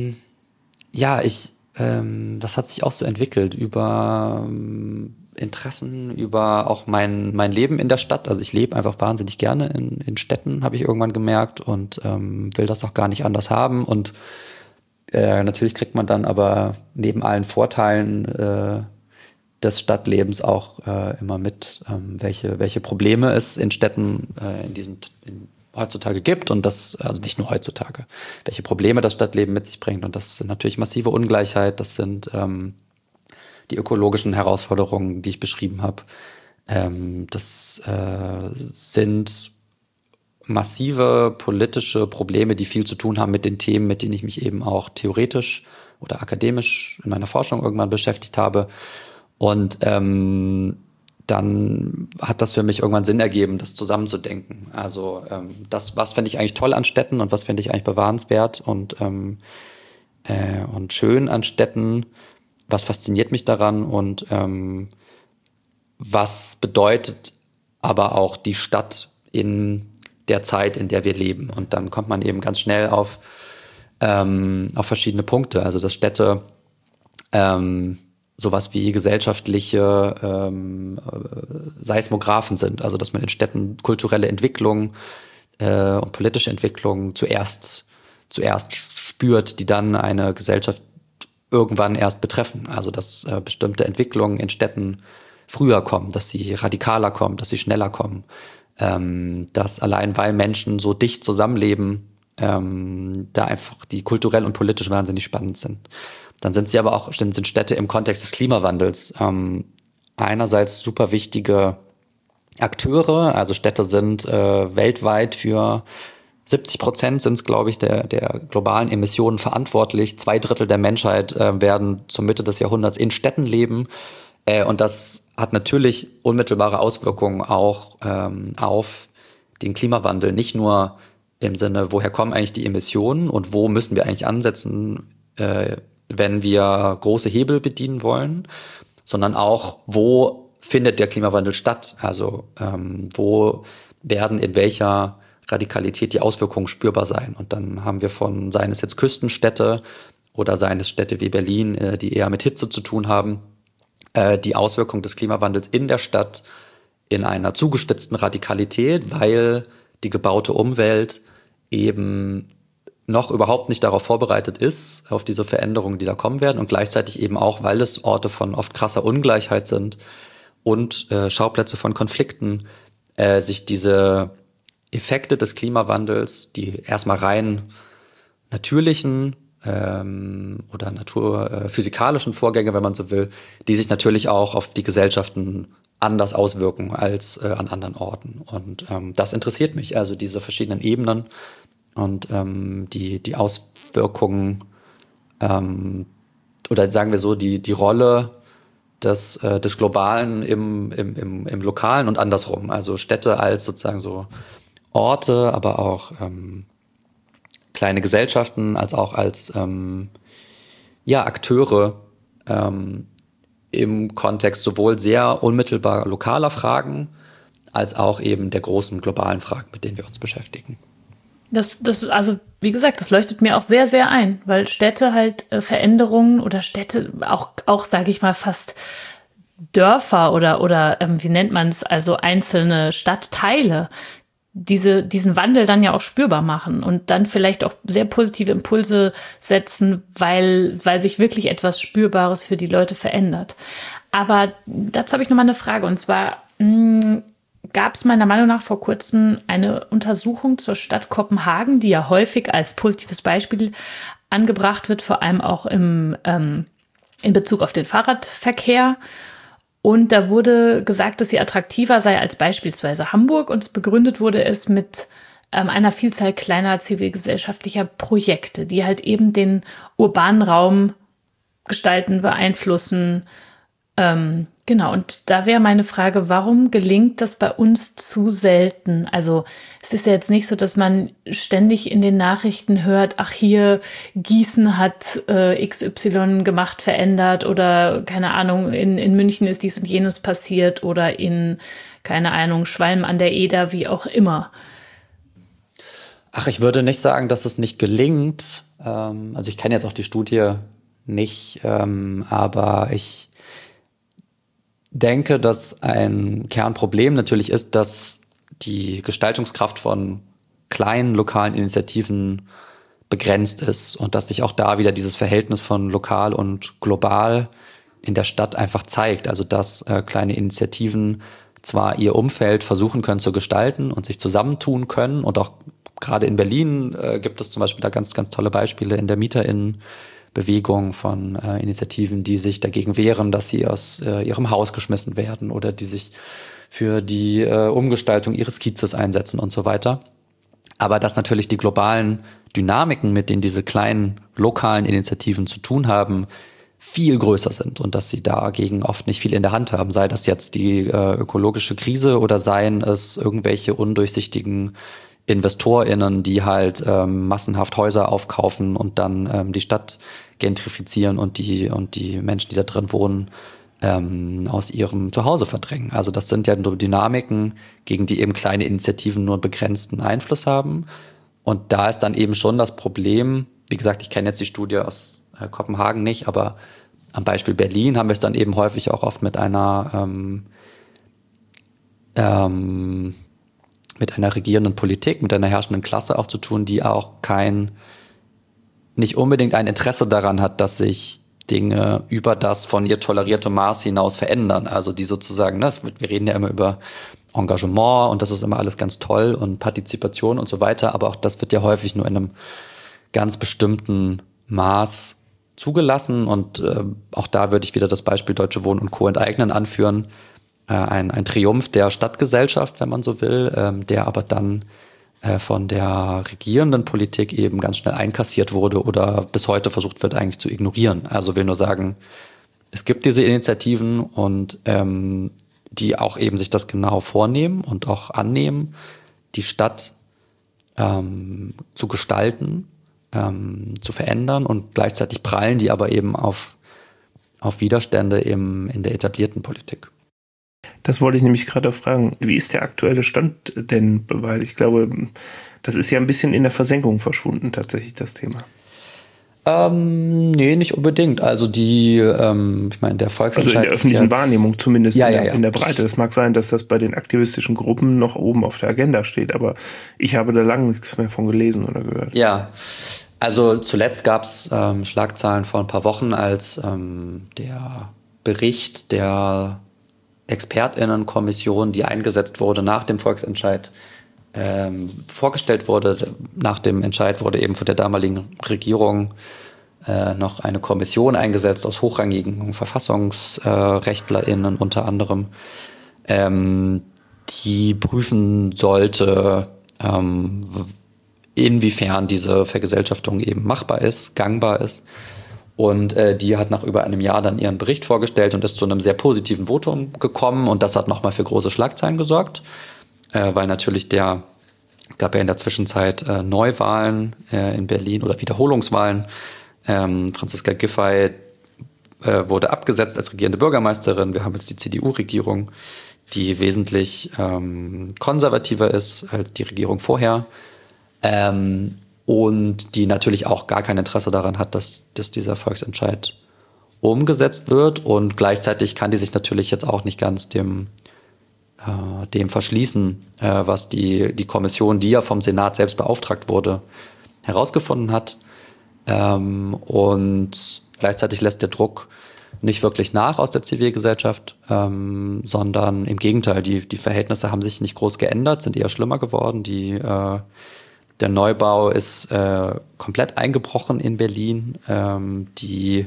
hat sich auch so entwickelt über Interessen, über auch mein Leben in der Stadt. Also ich lebe einfach wahnsinnig gerne in Städten, habe ich irgendwann gemerkt und will das auch gar nicht anders haben. Und natürlich kriegt man dann aber neben allen Vorteilen des Stadtlebens auch immer mit, welche Probleme es in Städten heutzutage gibt und das, also nicht nur heutzutage, welche Probleme das Stadtleben mit sich bringt und das sind natürlich massive Ungleichheit, das sind die ökologischen Herausforderungen, die ich beschrieben habe, das sind massive politische Probleme, die viel zu tun haben mit den Themen, mit denen ich mich eben auch theoretisch oder akademisch in meiner Forschung irgendwann beschäftigt habe und dann hat das für mich irgendwann Sinn ergeben, das zusammenzudenken. Also was fände ich eigentlich toll an Städten und was fände ich eigentlich bewahrenswert und und schön an Städten? Was fasziniert mich daran und was bedeutet aber auch die Stadt in der Zeit, in der wir leben? Und dann kommt man eben ganz schnell auf verschiedene Punkte. Also dass Städte sowas wie gesellschaftliche Seismographen sind. Also dass man in Städten kulturelle Entwicklung und politische Entwicklung zuerst spürt, die dann eine Gesellschaft irgendwann erst betreffen. Also dass bestimmte Entwicklungen in Städten früher kommen, dass sie radikaler kommen, dass sie schneller kommen. Dass allein weil Menschen so dicht zusammenleben, da einfach die kulturell und politisch wahnsinnig spannend sind. Dann sind Städte im Kontext des Klimawandels einerseits super wichtige Akteure. Also Städte sind weltweit für 70% sind es, glaube ich, der globalen Emissionen verantwortlich. 2/3 der Menschheit werden zur Mitte des Jahrhunderts in Städten leben. Und das hat natürlich unmittelbare Auswirkungen auch auf den Klimawandel. Nicht nur im Sinne, woher kommen eigentlich die Emissionen und wo müssen wir eigentlich ansetzen, wenn wir große Hebel bedienen wollen, sondern auch, wo findet der Klimawandel statt? Also wo werden in welcher Radikalität die Auswirkungen spürbar sein? Und dann haben wir seien es jetzt Küstenstädte oder seien es Städte wie Berlin, die eher mit Hitze zu tun haben, die Auswirkung des Klimawandels in der Stadt in einer zugespitzten Radikalität, weil die gebaute Umwelt eben noch überhaupt nicht darauf vorbereitet ist, auf diese Veränderungen, die da kommen werden, und gleichzeitig eben auch, weil es Orte von oft krasser Ungleichheit sind und Schauplätze von Konflikten, sich diese Effekte des Klimawandels, die erstmal rein natürlichen oder naturphysikalischen Vorgänge, wenn man so will, die sich natürlich auch auf die Gesellschaften anders auswirken als an anderen Orten. Und das interessiert mich, also diese verschiedenen Ebenen und die Auswirkungen oder sagen wir so, die Rolle des Globalen im Lokalen und andersrum. Also Städte als sozusagen so Orte, aber auch kleine Gesellschaften, als auch als Akteure im Kontext sowohl sehr unmittelbar lokaler Fragen als auch eben der großen globalen Fragen, mit denen wir uns beschäftigen. Das also, wie gesagt, das leuchtet mir auch sehr, sehr ein, weil Städte halt Veränderungen oder Städte auch sage ich mal, fast Dörfer oder wie nennt man es, also einzelne Stadtteile, diesen Wandel dann ja auch spürbar machen und dann vielleicht auch sehr positive Impulse setzen, weil sich wirklich etwas Spürbares für die Leute verändert. Aber dazu habe ich nochmal eine Frage, und zwar gab es meiner Meinung nach vor kurzem eine Untersuchung zur Stadt Kopenhagen, die ja häufig als positives Beispiel angebracht wird, vor allem auch in Bezug auf den Fahrradverkehr. Und da wurde gesagt, dass sie attraktiver sei als beispielsweise Hamburg, und begründet wurde es mit einer Vielzahl kleiner zivilgesellschaftlicher Projekte, die halt eben den urbanen Raum gestalten, beeinflussen. Genau, und da wäre meine Frage, warum gelingt das bei uns zu selten? Also es ist ja jetzt nicht so, dass man ständig in den Nachrichten hört, ach hier, Gießen hat XY gemacht, verändert, oder keine Ahnung, in München ist dies und jenes passiert, oder in, keine Ahnung, Schwalm an der Eder, wie auch immer. Ach, ich würde nicht sagen, dass es nicht gelingt. Also ich kenne jetzt auch die Studie nicht, aber ich denke, dass ein Kernproblem natürlich ist, dass die Gestaltungskraft von kleinen lokalen Initiativen begrenzt ist und dass sich auch da wieder dieses Verhältnis von lokal und global in der Stadt einfach zeigt. Also dass kleine Initiativen zwar ihr Umfeld versuchen können zu gestalten und sich zusammentun können, und auch gerade in Berlin gibt es zum Beispiel da ganz, ganz tolle Beispiele in der MieterInnen-Bewegung von Initiativen, die sich dagegen wehren, dass sie aus ihrem Haus geschmissen werden oder die sich für die Umgestaltung ihres Kiezes einsetzen und so weiter. Aber dass natürlich die globalen Dynamiken, mit denen diese kleinen lokalen Initiativen zu tun haben, viel größer sind und dass sie dagegen oft nicht viel in der Hand haben, sei das jetzt die ökologische Krise oder seien es irgendwelche undurchsichtigen InvestorInnen, die halt massenhaft Häuser aufkaufen und dann die Stadt gentrifizieren und die Menschen, die da drin wohnen, aus ihrem Zuhause verdrängen. Also das sind ja nur Dynamiken, gegen die eben kleine Initiativen nur begrenzten Einfluss haben. Und da ist dann eben schon das Problem, wie gesagt, ich kenne jetzt die Studie aus Kopenhagen nicht, aber am Beispiel Berlin haben wir es dann eben häufig auch oft mit einer regierenden Politik, mit einer herrschenden Klasse auch zu tun, die auch nicht unbedingt ein Interesse daran hat, dass sich Dinge über das von ihr tolerierte Maß hinaus verändern. Also die sozusagen, wir reden ja immer über Engagement und das ist immer alles ganz toll und Partizipation und so weiter, aber auch das wird ja häufig nur in einem ganz bestimmten Maß zugelassen und auch da würde ich wieder das Beispiel Deutsche Wohnen und Co. enteignen anführen. Ein Triumph der Stadtgesellschaft, wenn man so will, der aber dann von der regierenden Politik eben ganz schnell einkassiert wurde oder bis heute versucht wird eigentlich zu ignorieren. Also will nur sagen, es gibt diese Initiativen und die auch eben sich das genau vornehmen und auch annehmen, die Stadt zu gestalten, zu verändern und gleichzeitig prallen die aber eben auf Widerstände in der etablierten Politik. Das wollte ich nämlich gerade fragen. Wie ist der aktuelle Stand denn? Weil ich glaube, das ist ja ein bisschen in der Versenkung verschwunden, tatsächlich, das Thema. Nee, nicht unbedingt. Also ich meine, der Volksentscheid. Also in der öffentlichen Wahrnehmung zumindest ja. In der Breite. Das mag sein, dass das bei den aktivistischen Gruppen noch oben auf der Agenda steht, aber ich habe da lange nichts mehr von gelesen oder gehört. Ja, also zuletzt gab es Schlagzeilen vor ein paar Wochen, als der Bericht der ExpertInnenkommission, die eingesetzt wurde nach dem Volksentscheid, vorgestellt wurde. Nach dem Entscheid wurde eben von der damaligen Regierung noch eine Kommission eingesetzt aus hochrangigen VerfassungsrechtlerInnen unter anderem, die prüfen sollte, inwiefern diese Vergesellschaftung eben machbar ist, gangbar ist. Und die hat nach über einem Jahr dann ihren Bericht vorgestellt und ist zu einem sehr positiven Votum gekommen. Und das hat nochmal für große Schlagzeilen gesorgt, weil natürlich gab ja in der Zwischenzeit Neuwahlen in Berlin oder Wiederholungswahlen. Franziska Giffey wurde abgesetzt als regierende Bürgermeisterin. Wir haben jetzt die CDU-Regierung, die wesentlich konservativer ist als die Regierung vorher. Und die natürlich auch gar kein Interesse daran hat, dass dieser Volksentscheid umgesetzt wird. Und gleichzeitig kann die sich natürlich jetzt auch nicht ganz dem verschließen, was die Kommission, die ja vom Senat selbst beauftragt wurde, herausgefunden hat. Und gleichzeitig lässt der Druck nicht wirklich nach aus der Zivilgesellschaft, sondern im Gegenteil, die Verhältnisse haben sich nicht groß geändert, sind eher schlimmer geworden. Der Neubau ist komplett eingebrochen in Berlin. Die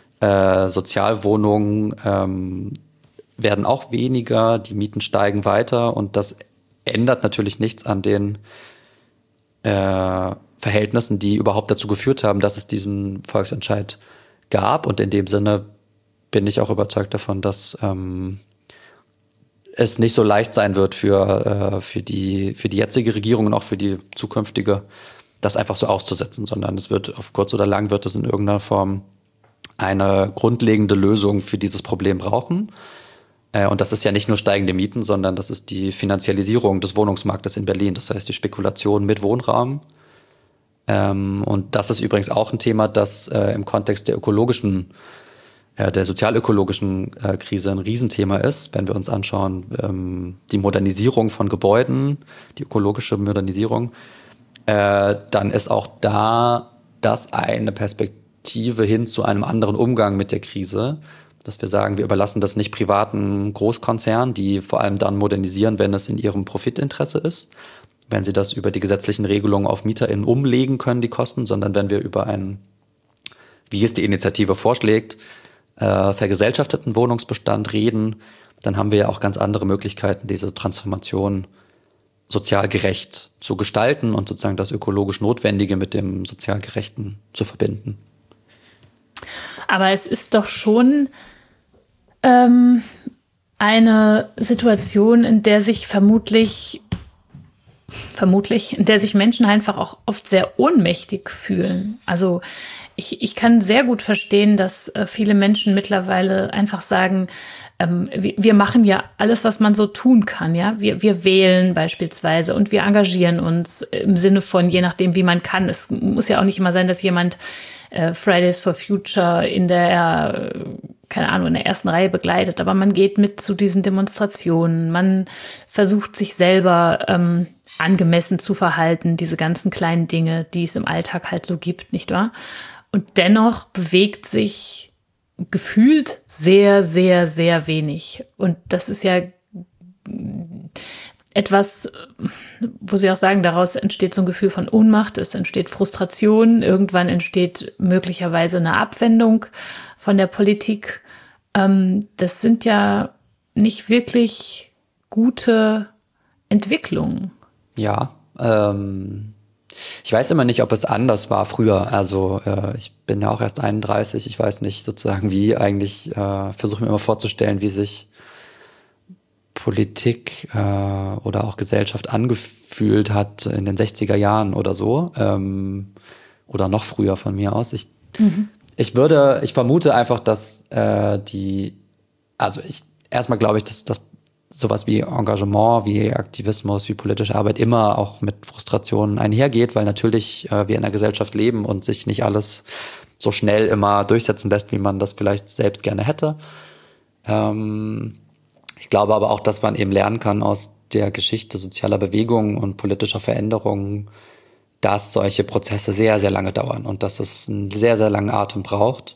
Sozialwohnungen werden auch weniger, die Mieten steigen weiter und das ändert natürlich nichts an den Verhältnissen, die überhaupt dazu geführt haben, dass es diesen Volksentscheid gab. Und in dem Sinne bin ich auch überzeugt davon, dass es nicht so leicht sein wird für die jetzige Regierung und auch für die zukünftige, das einfach so auszusetzen, sondern es wird auf kurz oder lang wird es in irgendeiner Form eine grundlegende Lösung für dieses Problem brauchen. Und das ist ja nicht nur steigende Mieten, sondern das ist die Finanzialisierung des Wohnungsmarktes in Berlin. Das heißt, die Spekulation mit Wohnraum. Und das ist übrigens auch ein Thema, das im Kontext der sozialökologischen Krise ein Riesenthema ist. Wenn wir uns anschauen, die Modernisierung von Gebäuden, die ökologische Modernisierung, dann ist auch da das eine Perspektive hin zu einem anderen Umgang mit der Krise, dass wir sagen, wir überlassen das nicht privaten Großkonzernen, die vor allem dann modernisieren, wenn es in ihrem Profitinteresse ist, wenn sie das über die gesetzlichen Regelungen auf MieterInnen umlegen können, die Kosten, sondern wenn wir über wie es die Initiative vorschlägt, vergesellschafteten Wohnungsbestand reden, dann haben wir ja auch ganz andere Möglichkeiten, diese Transformation sozial gerecht zu gestalten und sozusagen das ökologisch Notwendige mit dem sozial Gerechten zu verbinden. Aber es ist doch schon eine Situation, in der sich vermutlich vermutlich, in der sich Menschen einfach auch oft sehr ohnmächtig fühlen. Also ich kann sehr gut verstehen, dass viele Menschen mittlerweile einfach sagen, wir machen ja alles, was man so tun kann. Ja, wir wählen beispielsweise und wir engagieren uns im Sinne von, je nachdem, wie man kann. Es muss ja auch nicht immer sein, dass jemand Fridays for Future in der, keine Ahnung, in der ersten Reihe begleitet. Aber man geht mit zu diesen Demonstrationen. Man versucht sich selber angemessen zu verhalten, diese ganzen kleinen Dinge, die es im Alltag halt so gibt, nicht wahr? Und dennoch bewegt sich gefühlt sehr, sehr, sehr wenig. Und das ist ja etwas, wo Sie auch sagen, daraus entsteht so ein Gefühl von Ohnmacht, es entsteht Frustration, irgendwann entsteht möglicherweise eine Abwendung von der Politik. Das sind ja nicht wirklich gute Entwicklungen. Ja, ich weiß immer nicht, ob es anders war früher. Also ich bin ja auch erst 31, ich weiß nicht sozusagen wie eigentlich, versuche mir immer vorzustellen, wie sich Politik oder auch Gesellschaft angefühlt hat in den 60er Jahren oder so. Oder noch früher von mir aus. Ich vermute einfach, dass erstmal glaube ich, dass sowas wie Engagement, wie Aktivismus, wie politische Arbeit immer auch mit Frustrationen einhergeht, weil natürlich wir in einer Gesellschaft leben und sich nicht alles so schnell immer durchsetzen lässt, wie man das vielleicht selbst gerne hätte. Ich glaube aber auch, dass man eben lernen kann aus der Geschichte sozialer Bewegungen und politischer Veränderungen, dass solche Prozesse sehr, sehr lange dauern und dass es einen sehr, sehr langen Atem braucht.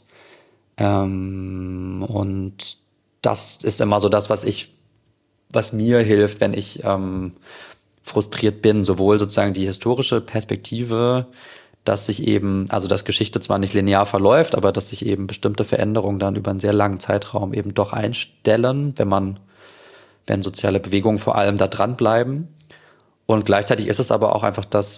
Und das ist immer so das, was mir hilft, wenn ich frustriert bin, sowohl sozusagen die historische Perspektive, dass sich eben, also dass Geschichte zwar nicht linear verläuft, aber dass sich eben bestimmte Veränderungen dann über einen sehr langen Zeitraum eben doch einstellen, wenn soziale Bewegungen vor allem da dranbleiben. Und gleichzeitig ist es aber auch einfach das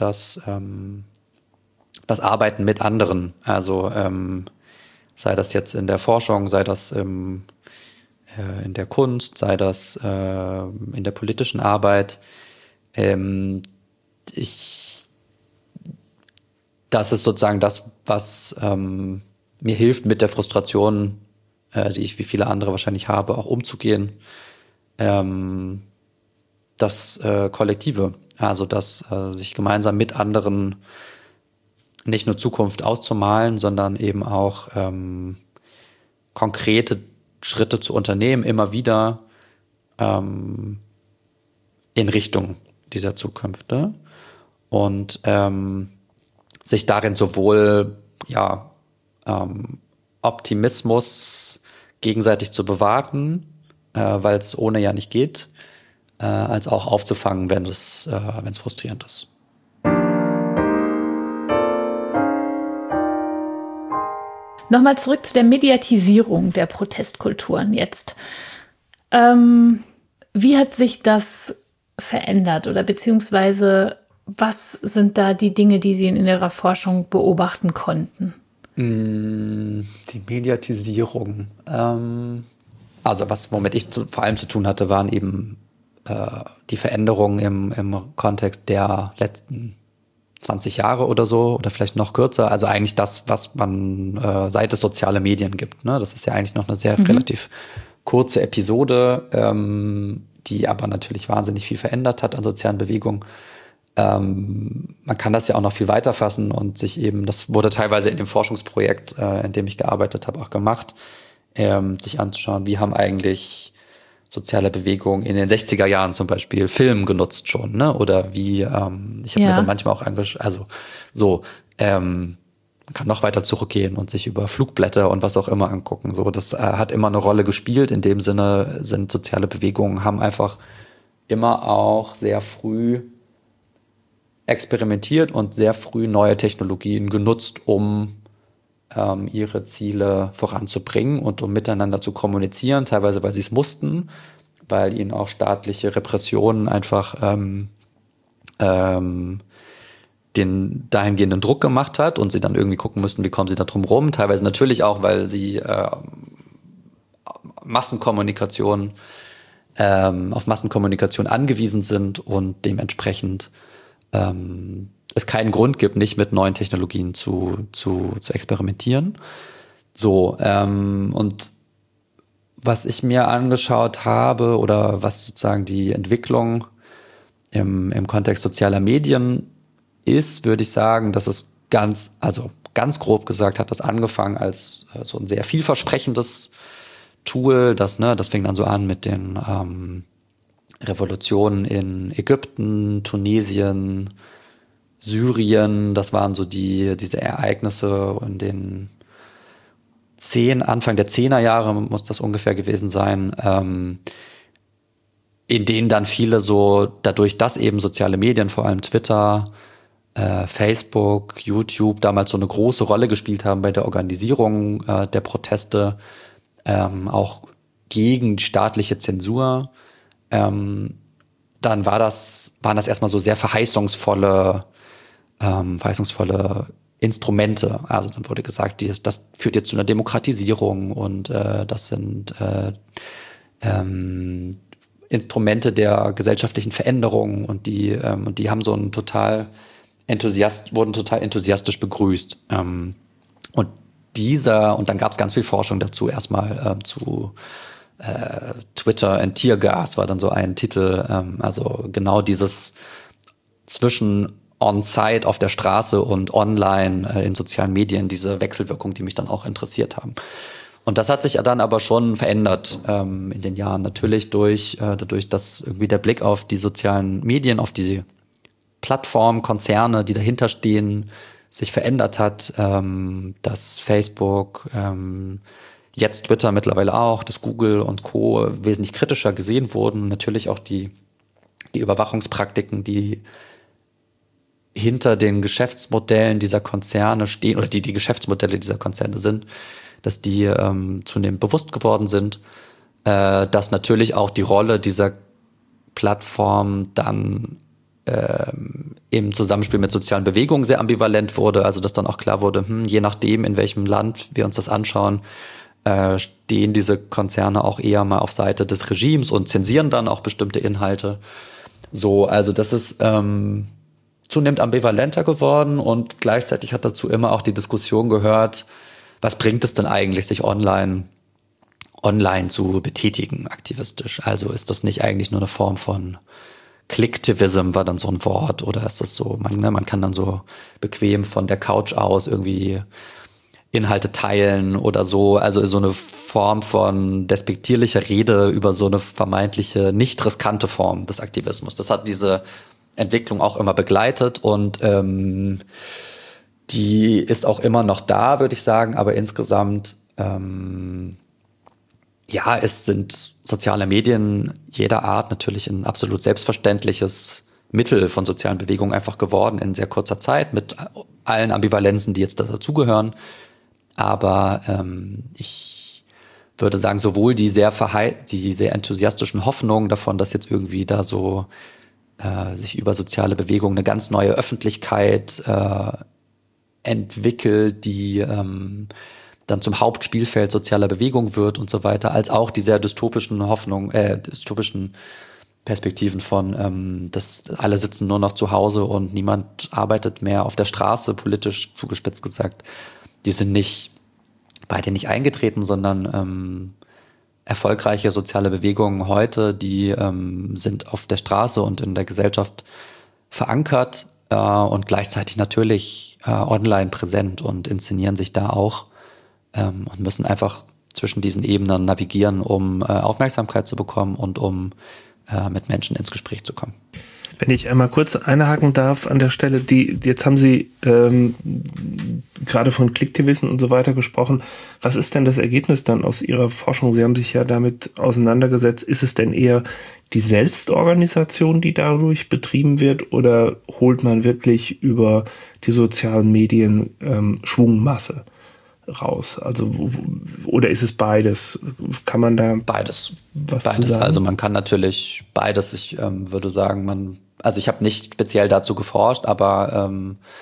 Arbeiten mit anderen, also sei das jetzt in der Forschung, sei das in der Kunst, sei das in der politischen Arbeit. Das ist sozusagen das, was mir hilft, mit der Frustration, die ich wie viele andere wahrscheinlich habe, auch umzugehen. Das Kollektive, also das sich gemeinsam mit anderen nicht nur Zukunft auszumalen, sondern eben auch konkrete Schritte zu unternehmen, immer wieder in Richtung dieser Zukünfte und sich darin sowohl Optimismus gegenseitig zu bewahren, weil es ohne ja nicht geht, als auch aufzufangen, wenn es frustrierend ist. Nochmal zurück zu der Mediatisierung der Protestkulturen jetzt. Wie hat sich das verändert oder beziehungsweise was sind da die Dinge, die Sie in Ihrer Forschung beobachten konnten? Die Mediatisierung. Also womit ich vor allem zu tun hatte, waren eben die Veränderungen im Kontext der letzten 20 Jahre oder so oder vielleicht noch kürzer. Also eigentlich das, was man seit es soziale Medien gibt. Ne? Das ist ja eigentlich noch eine sehr relativ kurze Episode, die aber natürlich wahnsinnig viel verändert hat an sozialen Bewegungen. Man kann das ja auch noch viel weiter fassen und sich eben, das wurde teilweise in dem Forschungsprojekt, in dem ich gearbeitet habe, auch gemacht, sich anzuschauen, wie haben eigentlich soziale Bewegungen in den 60er Jahren zum Beispiel Film genutzt schon, ne? Oder wie, ich habe mir dann manchmal auch man kann noch weiter zurückgehen und sich über Flugblätter und was auch immer angucken. So, das hat immer eine Rolle gespielt. In dem Sinne sind soziale Bewegungen, haben einfach immer auch sehr früh experimentiert und sehr früh neue Technologien genutzt, um ihre Ziele voranzubringen und um miteinander zu kommunizieren, teilweise weil sie es mussten, weil ihnen auch staatliche Repressionen einfach den dahingehenden Druck gemacht hat und sie dann irgendwie gucken müssten, wie kommen sie da drum rum. Teilweise natürlich auch, weil sie Massenkommunikation auf Massenkommunikation angewiesen sind und dementsprechend es keinen Grund gibt, nicht mit neuen Technologien zu experimentieren. So, und was ich mir angeschaut habe oder was sozusagen die Entwicklung im Kontext sozialer Medien ist, würde ich sagen, dass es ganz grob gesagt hat das angefangen als so ein sehr vielversprechendes Tool, das fing dann so an mit den Revolutionen in Ägypten, Tunesien, Syrien. Das waren so diese Ereignisse in den Anfang der 10er Jahre muss das ungefähr gewesen sein, in denen dann viele so, dadurch, dass eben soziale Medien, vor allem Twitter, Facebook, YouTube, damals so eine große Rolle gespielt haben bei der Organisierung der Proteste, auch gegen die staatliche Zensur, dann waren das erstmal so sehr verheißungsvolle Instrumente. Also dann wurde gesagt, das führt jetzt zu einer Demokratisierung und das sind Instrumente der gesellschaftlichen Veränderung und die haben so einen wurden total enthusiastisch begrüßt. Und dann gab es ganz viel Forschung dazu, erstmal zu Twitter and Tear Gas war dann so ein Titel, also genau dieses zwischen on-site auf der Straße und online in sozialen Medien, diese Wechselwirkung, die mich dann auch interessiert haben. Und das hat sich dann aber schon verändert in den Jahren. Natürlich dadurch, dass irgendwie der Blick auf die sozialen Medien, auf die Plattformen, Konzerne, die dahinter stehen, sich verändert hat, dass Facebook, jetzt Twitter mittlerweile auch, dass Google und Co. wesentlich kritischer gesehen wurden. Natürlich auch die Überwachungspraktiken, die hinter den Geschäftsmodellen dieser Konzerne stehen oder die Geschäftsmodelle dieser Konzerne sind, dass die zunehmend bewusst geworden sind, dass natürlich auch die Rolle dieser Plattform dann im Zusammenspiel mit sozialen Bewegungen sehr ambivalent wurde, also dass dann auch klar wurde, je nachdem, in welchem Land wir uns das anschauen, stehen diese Konzerne auch eher mal auf Seite des Regimes und zensieren dann auch bestimmte Inhalte. So, also das ist zunehmend ambivalenter geworden und gleichzeitig hat dazu immer auch die Diskussion gehört, was bringt es denn eigentlich, sich online zu betätigen, aktivistisch? Also ist das nicht eigentlich nur eine Form von Clicktivism, war dann so ein Wort, oder ist das so, man kann dann so bequem von der Couch aus irgendwie Inhalte teilen oder so, also so eine Form von despektierlicher Rede über so eine vermeintliche nicht riskante Form des Aktivismus. Das hat diese Entwicklung auch immer begleitet und die ist auch immer noch da, würde ich sagen, aber insgesamt es sind soziale Medien jeder Art natürlich ein absolut selbstverständliches Mittel von sozialen Bewegungen einfach geworden in sehr kurzer Zeit mit allen Ambivalenzen, die jetzt dazugehören. Aber ich würde sagen, sowohl die sehr enthusiastischen Hoffnungen davon, dass jetzt irgendwie da so sich über soziale Bewegungen eine ganz neue Öffentlichkeit entwickelt, die dann zum Hauptspielfeld sozialer Bewegung wird und so weiter, als auch die sehr dystopischen Perspektiven von, dass alle sitzen nur noch zu Hause und niemand arbeitet mehr auf der Straße, politisch zugespitzt gesagt. Die sind beide nicht eingetreten, sondern erfolgreiche soziale Bewegungen heute, die sind auf der Straße und in der Gesellschaft verankert und gleichzeitig natürlich online präsent und inszenieren sich da auch und müssen einfach zwischen diesen Ebenen navigieren, um Aufmerksamkeit zu bekommen und um mit Menschen ins Gespräch zu kommen. Wenn ich einmal kurz einhaken darf an der Stelle, jetzt haben Sie gerade von Clicktivism und so weiter gesprochen. Was ist denn das Ergebnis dann aus Ihrer Forschung? Sie haben sich ja damit auseinandergesetzt. Ist es denn eher die Selbstorganisation, die dadurch betrieben wird, oder holt man wirklich über die sozialen Medien Schwungmasse raus? Also oder ist es beides? Kann man da beides zu sagen? Also man kann natürlich beides. Ich würde sagen, ich habe nicht speziell dazu geforscht, aber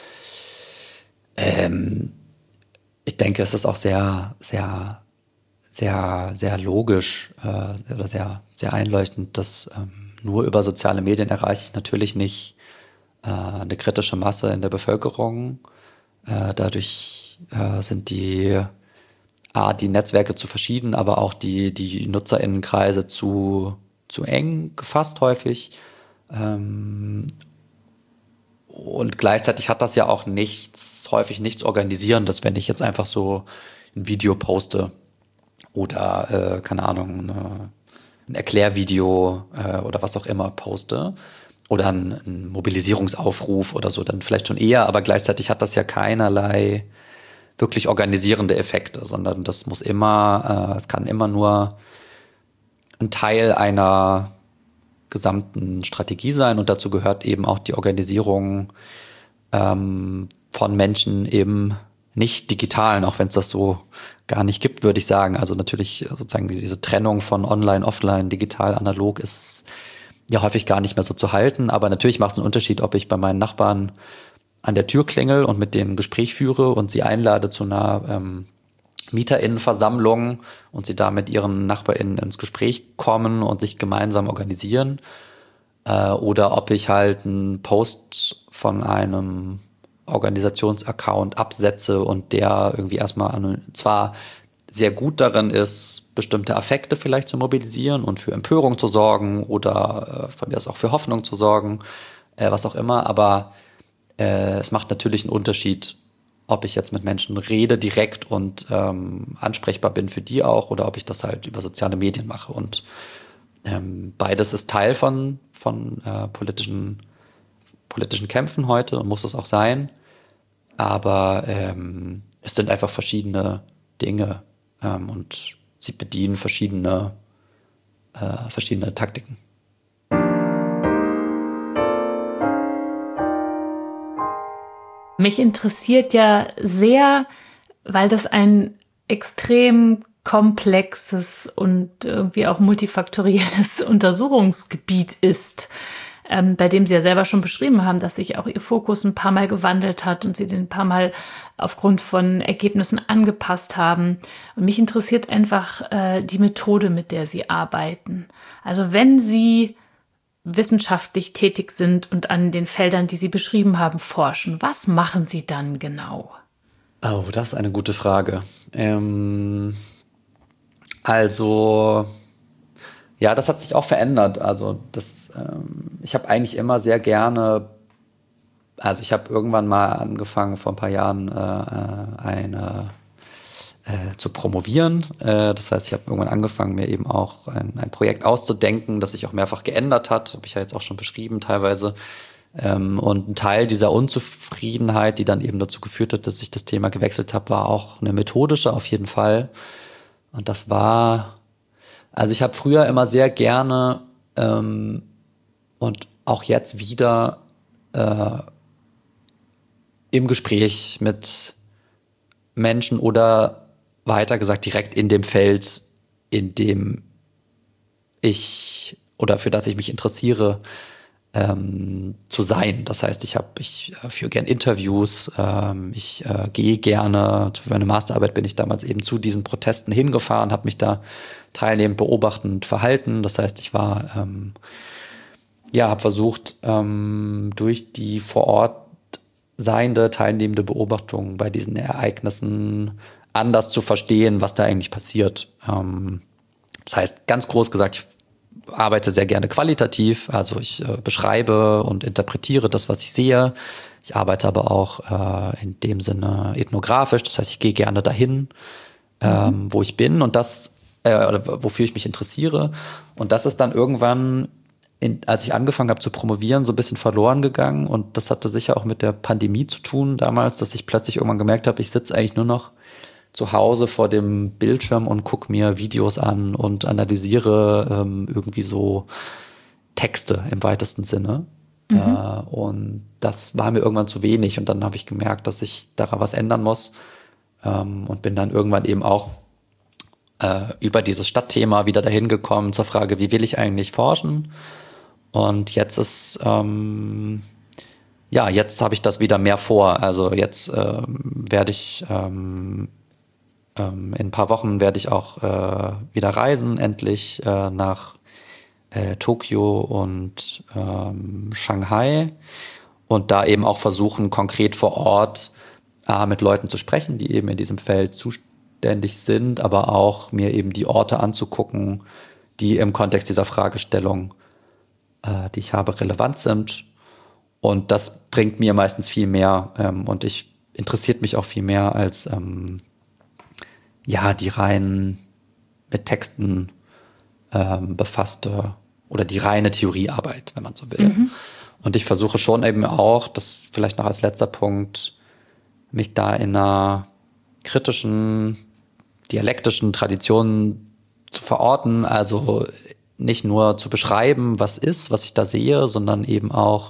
ich denke, es ist auch sehr, sehr, sehr, sehr logisch oder sehr, sehr einleuchtend, dass nur über soziale Medien erreiche ich natürlich nicht eine kritische Masse in der Bevölkerung. Dadurch sind die Netzwerke zu verschieden, aber auch die NutzerInnenkreise zu eng gefasst häufig. Und gleichzeitig hat das ja auch häufig nichts Organisierendes, wenn ich jetzt einfach so ein Video poste oder, keine Ahnung, ein Erklärvideo oder was auch immer poste oder ein Mobilisierungsaufruf oder so, dann vielleicht schon eher, aber gleichzeitig hat das ja keinerlei wirklich organisierende Effekte, sondern das muss es kann immer nur ein Teil einer gesamten Strategie sein und dazu gehört eben auch die Organisierung von Menschen eben nicht digitalen, auch wenn es das so gar nicht gibt, würde ich sagen. Also natürlich sozusagen diese Trennung von online, offline, digital, analog ist ja häufig gar nicht mehr so zu halten, aber natürlich macht es einen Unterschied, ob ich bei meinen Nachbarn an der Tür klingel und mit denen ein Gespräch führe und sie einlade zu einer MieterInnenversammlung und sie da mit ihren NachbarInnen ins Gespräch kommen und sich gemeinsam organisieren. Oder ob ich halt einen Post von einem Organisationsaccount absetze und der irgendwie erstmal zwar sehr gut darin ist, bestimmte Affekte vielleicht zu mobilisieren und für Empörung zu sorgen oder von mir aus auch für Hoffnung zu sorgen, was auch immer, aber es macht natürlich einen Unterschied, ob ich jetzt mit Menschen rede direkt und ansprechbar bin für die auch oder ob ich das halt über soziale Medien mache. Und beides ist Teil von politischen Kämpfen heute und muss es auch sein. Aber es sind einfach verschiedene Dinge und sie bedienen verschiedene Taktiken. Mich interessiert ja sehr, weil das ein extrem komplexes und irgendwie auch multifaktorielles Untersuchungsgebiet ist, bei dem Sie ja selber schon beschrieben haben, dass sich auch Ihr Fokus ein paar Mal gewandelt hat und Sie den ein paar Mal aufgrund von Ergebnissen angepasst haben. Und mich interessiert einfach die Methode, mit der Sie arbeiten. Also wenn Sie wissenschaftlich tätig sind und an den Feldern, die Sie beschrieben haben, forschen, was machen Sie dann genau? Oh, das ist eine gute Frage. Also, ja, das hat sich auch verändert. Also ich habe eigentlich immer sehr gerne, also ich habe irgendwann mal angefangen, vor ein paar Jahren zu promovieren. Das heißt, ich habe irgendwann angefangen, mir eben auch ein Projekt auszudenken, das sich auch mehrfach geändert hat, habe ich ja jetzt auch schon beschrieben teilweise. Und ein Teil dieser Unzufriedenheit, die dann eben dazu geführt hat, dass ich das Thema gewechselt habe, war auch eine methodische auf jeden Fall. Und das war, also ich habe früher immer sehr gerne und auch jetzt wieder im Gespräch mit Menschen oder weiter gesagt direkt in dem Feld, in dem ich oder für das ich mich interessiere, zu sein. Das heißt, ich führe gern Interviews, ich gehe gerne, für meine Masterarbeit bin ich damals eben zu diesen Protesten hingefahren, habe mich da teilnehmend beobachtend verhalten. Das heißt, ich war, habe versucht, durch die vor Ort seiende, teilnehmende Beobachtung bei diesen Ereignissen anders zu verstehen, was da eigentlich passiert. Das heißt, ganz groß gesagt, ich arbeite sehr gerne qualitativ, also ich beschreibe und interpretiere das, was ich sehe. Ich arbeite aber auch in dem Sinne ethnografisch, das heißt, ich gehe gerne dahin, wo ich bin und oder wofür ich mich interessiere. Und das ist dann irgendwann, als ich angefangen habe zu promovieren, so ein bisschen verloren gegangen. Und das hatte sicher auch mit der Pandemie zu tun damals, dass ich plötzlich irgendwann gemerkt habe, ich sitze eigentlich nur noch zu Hause vor dem Bildschirm und gucke mir Videos an und analysiere irgendwie so Texte im weitesten Sinne. Und das war mir irgendwann zu wenig. Und dann habe ich gemerkt, dass ich daran was ändern muss. Und bin dann irgendwann eben auch über dieses Stadtthema wieder dahin gekommen zur Frage, wie will ich eigentlich forschen? Und jetzt ist, jetzt habe ich das wieder mehr vor. Also jetzt werde ich in ein paar Wochen werde ich auch wieder reisen, endlich nach Tokio und Shanghai und da eben auch versuchen, konkret vor Ort mit Leuten zu sprechen, die eben in diesem Feld zuständig sind, aber auch mir eben die Orte anzugucken, die im Kontext dieser Fragestellung, die ich habe, relevant sind. Und das bringt mir meistens viel mehr und interessiert mich auch viel mehr als die rein mit Texten befasste oder die reine Theoriearbeit, wenn man so will. Mhm. Und ich versuche schon eben auch, das vielleicht noch als letzter Punkt, mich da in einer kritischen, dialektischen Tradition zu verorten, also nicht nur zu beschreiben, was ist, was ich da sehe, sondern eben auch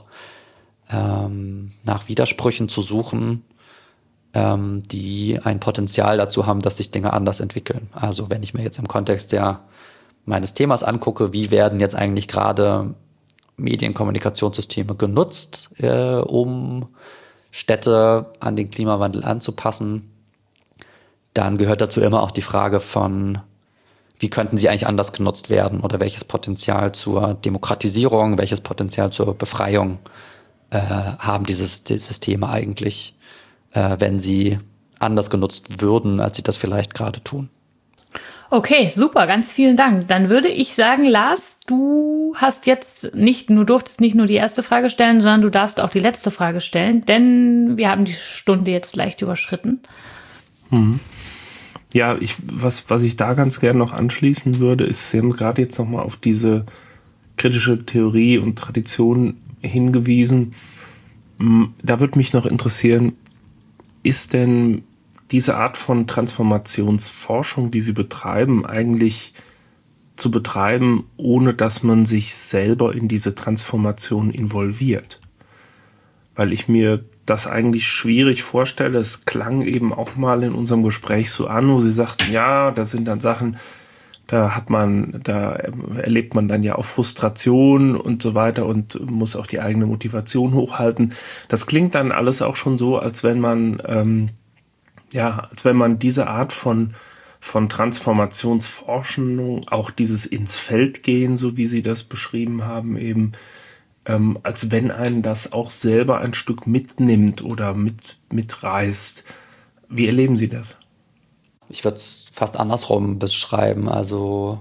nach Widersprüchen zu suchen, die ein Potenzial dazu haben, dass sich Dinge anders entwickeln. Also wenn ich mir jetzt im Kontext meines Themas angucke, wie werden jetzt eigentlich gerade Medienkommunikationssysteme genutzt, um Städte an den Klimawandel anzupassen, dann gehört dazu immer auch die Frage von, wie könnten sie eigentlich anders genutzt werden oder welches Potenzial zur Demokratisierung, welches Potenzial zur Befreiung haben diese Systeme eigentlich, wenn sie anders genutzt würden, als sie das vielleicht gerade tun. Okay, super, ganz vielen Dank. Dann würde ich sagen, Lars, du durftest nicht nur die erste Frage stellen, sondern du darfst auch die letzte Frage stellen, denn wir haben die Stunde jetzt leicht überschritten. Mhm. Ja, was ich da ganz gerne noch anschließen würde, ist, Sie haben gerade jetzt nochmal auf diese kritische Theorie und Tradition hingewiesen. Da würde mich noch interessieren, ist denn diese Art von Transformationsforschung, die Sie betreiben, eigentlich zu betreiben, ohne dass man sich selber in diese Transformation involviert? Weil ich mir das eigentlich schwierig vorstelle. Es klang eben auch mal in unserem Gespräch so an, wo Sie sagten, ja, das sind dann Sachen, da erlebt man dann ja auch Frustration und so weiter und muss auch die eigene Motivation hochhalten. Das klingt dann alles auch schon so, als wenn man diese Art von Transformationsforschung, auch dieses ins Feld gehen, so wie Sie das beschrieben haben, eben, als wenn einen das auch selber ein Stück mitnimmt oder mitreißt. Wie erleben Sie das? Ich würde es fast andersrum beschreiben. Also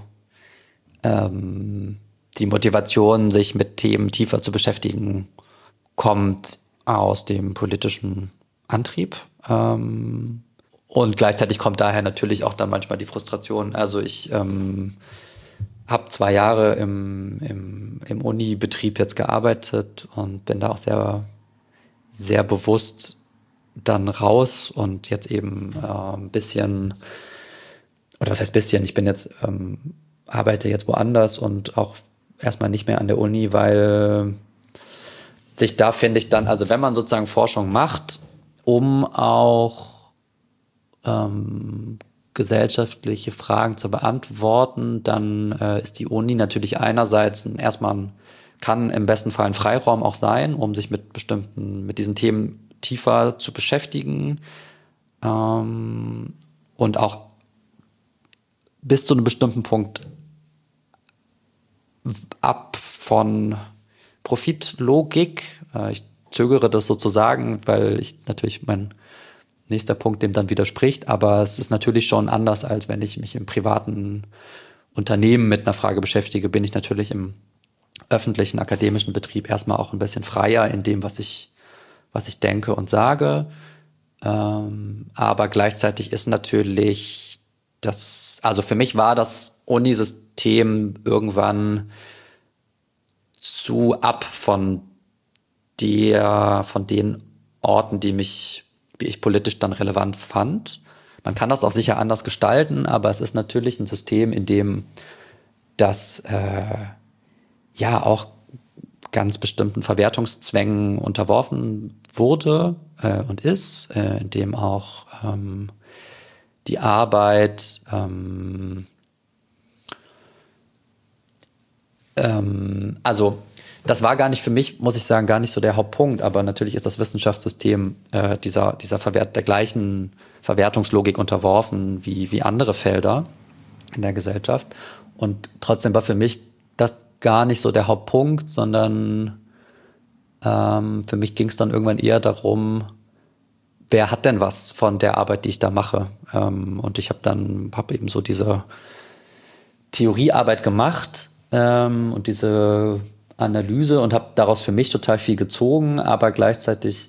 die Motivation, sich mit Themen tiefer zu beschäftigen, kommt aus dem politischen Antrieb. Und gleichzeitig kommt daher natürlich auch dann manchmal die Frustration. Also ich habe 2 Jahre im Uni-Betrieb jetzt gearbeitet und bin da auch sehr, sehr bewusst dann raus und jetzt eben ein bisschen, oder was heißt bisschen, ich bin jetzt, arbeite jetzt woanders und auch erstmal nicht mehr an der Uni, weil sich da, finde ich dann, also wenn man sozusagen Forschung macht, um auch gesellschaftliche Fragen zu beantworten, dann ist die Uni natürlich einerseits kann im besten Fall ein Freiraum auch sein, um sich mit diesen Themen tiefer zu beschäftigen und auch bis zu einem bestimmten Punkt ab von Profitlogik. Ich zögere das sozusagen, weil ich natürlich mein nächster Punkt dem dann widerspricht, aber es ist natürlich schon anders, als wenn ich mich im privaten Unternehmen mit einer Frage beschäftige, bin ich natürlich im öffentlichen akademischen Betrieb erstmal auch ein bisschen freier in dem, was ich denke und sage. Aber gleichzeitig ist natürlich also für mich war das Unisystem irgendwann zu ab von den Orten, die ich politisch dann relevant fand. Man kann das auch sicher anders gestalten, aber es ist natürlich ein System, in dem das auch ganz bestimmten Verwertungszwängen unterworfen wurde und ist, in dem auch die Arbeit also das war gar nicht für mich, muss ich sagen, gar nicht so der Hauptpunkt, aber natürlich ist das Wissenschaftssystem dieser der gleichen Verwertungslogik unterworfen wie andere Felder in der Gesellschaft. Und trotzdem war für mich das gar nicht so der Hauptpunkt, sondern für mich ging es dann irgendwann eher darum, wer hat denn was von der Arbeit, die ich da mache? Und ich habe eben so diese Theoriearbeit gemacht und diese Analyse und habe daraus für mich total viel gezogen, aber gleichzeitig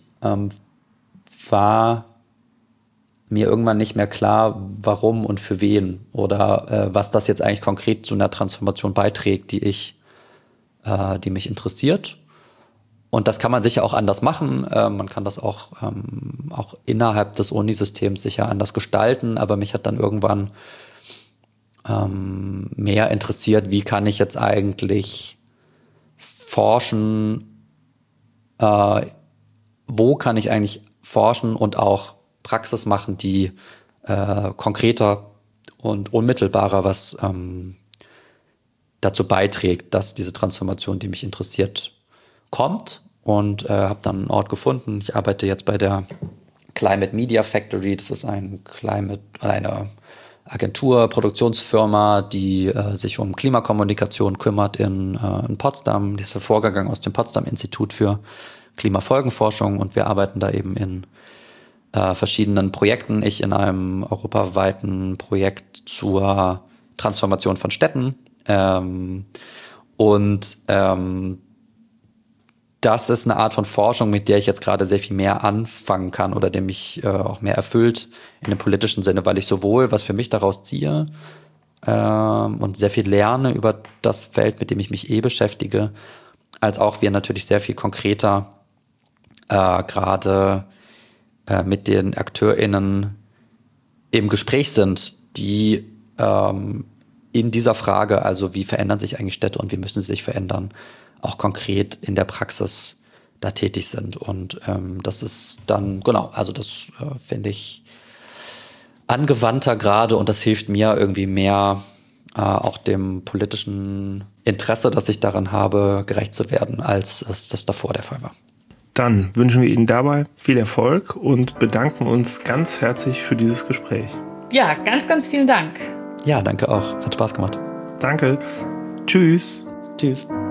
war mir irgendwann nicht mehr klar, warum und für wen oder was das jetzt eigentlich konkret zu einer Transformation beiträgt, die mich interessiert. Und das kann man sicher auch anders machen. Man kann das auch innerhalb des Unisystems sicher anders gestalten. Aber mich hat dann irgendwann mehr interessiert, wie kann ich jetzt eigentlich forschen, wo kann ich eigentlich forschen und auch Praxis machen, die konkreter und unmittelbarer was dazu beiträgt, dass diese Transformation, die mich interessiert, kommt. Und habe dann einen Ort gefunden. Ich arbeite jetzt bei der Climate Media Factory. Das ist eine Agentur, Produktionsfirma, die sich um Klimakommunikation kümmert in Potsdam. Die ist hervorgegangen aus dem Potsdam-Institut für Klimafolgenforschung. Und wir arbeiten da eben in verschiedenen Projekten. Ich in einem europaweiten Projekt zur Transformation von Städten. Das ist eine Art von Forschung, mit der ich jetzt gerade sehr viel mehr anfangen kann oder der mich auch mehr erfüllt in dem politischen Sinne, weil ich sowohl was für mich daraus ziehe und sehr viel lerne über das Feld, mit dem ich mich beschäftige, als auch wir natürlich sehr viel konkreter gerade mit den AkteurInnen im Gespräch sind, die in dieser Frage, also wie verändern sich eigentlich Städte und wie müssen sie sich verändern, auch konkret in der Praxis da tätig sind. Und das ist dann, das finde ich angewandter gerade und das hilft mir irgendwie mehr, auch dem politischen Interesse, das ich daran habe, gerecht zu werden, als es das davor der Fall war. Dann wünschen wir Ihnen dabei viel Erfolg und bedanken uns ganz herzlich für dieses Gespräch. Ja, ganz, ganz vielen Dank. Ja, danke auch. Hat Spaß gemacht. Danke. Tschüss. Tschüss.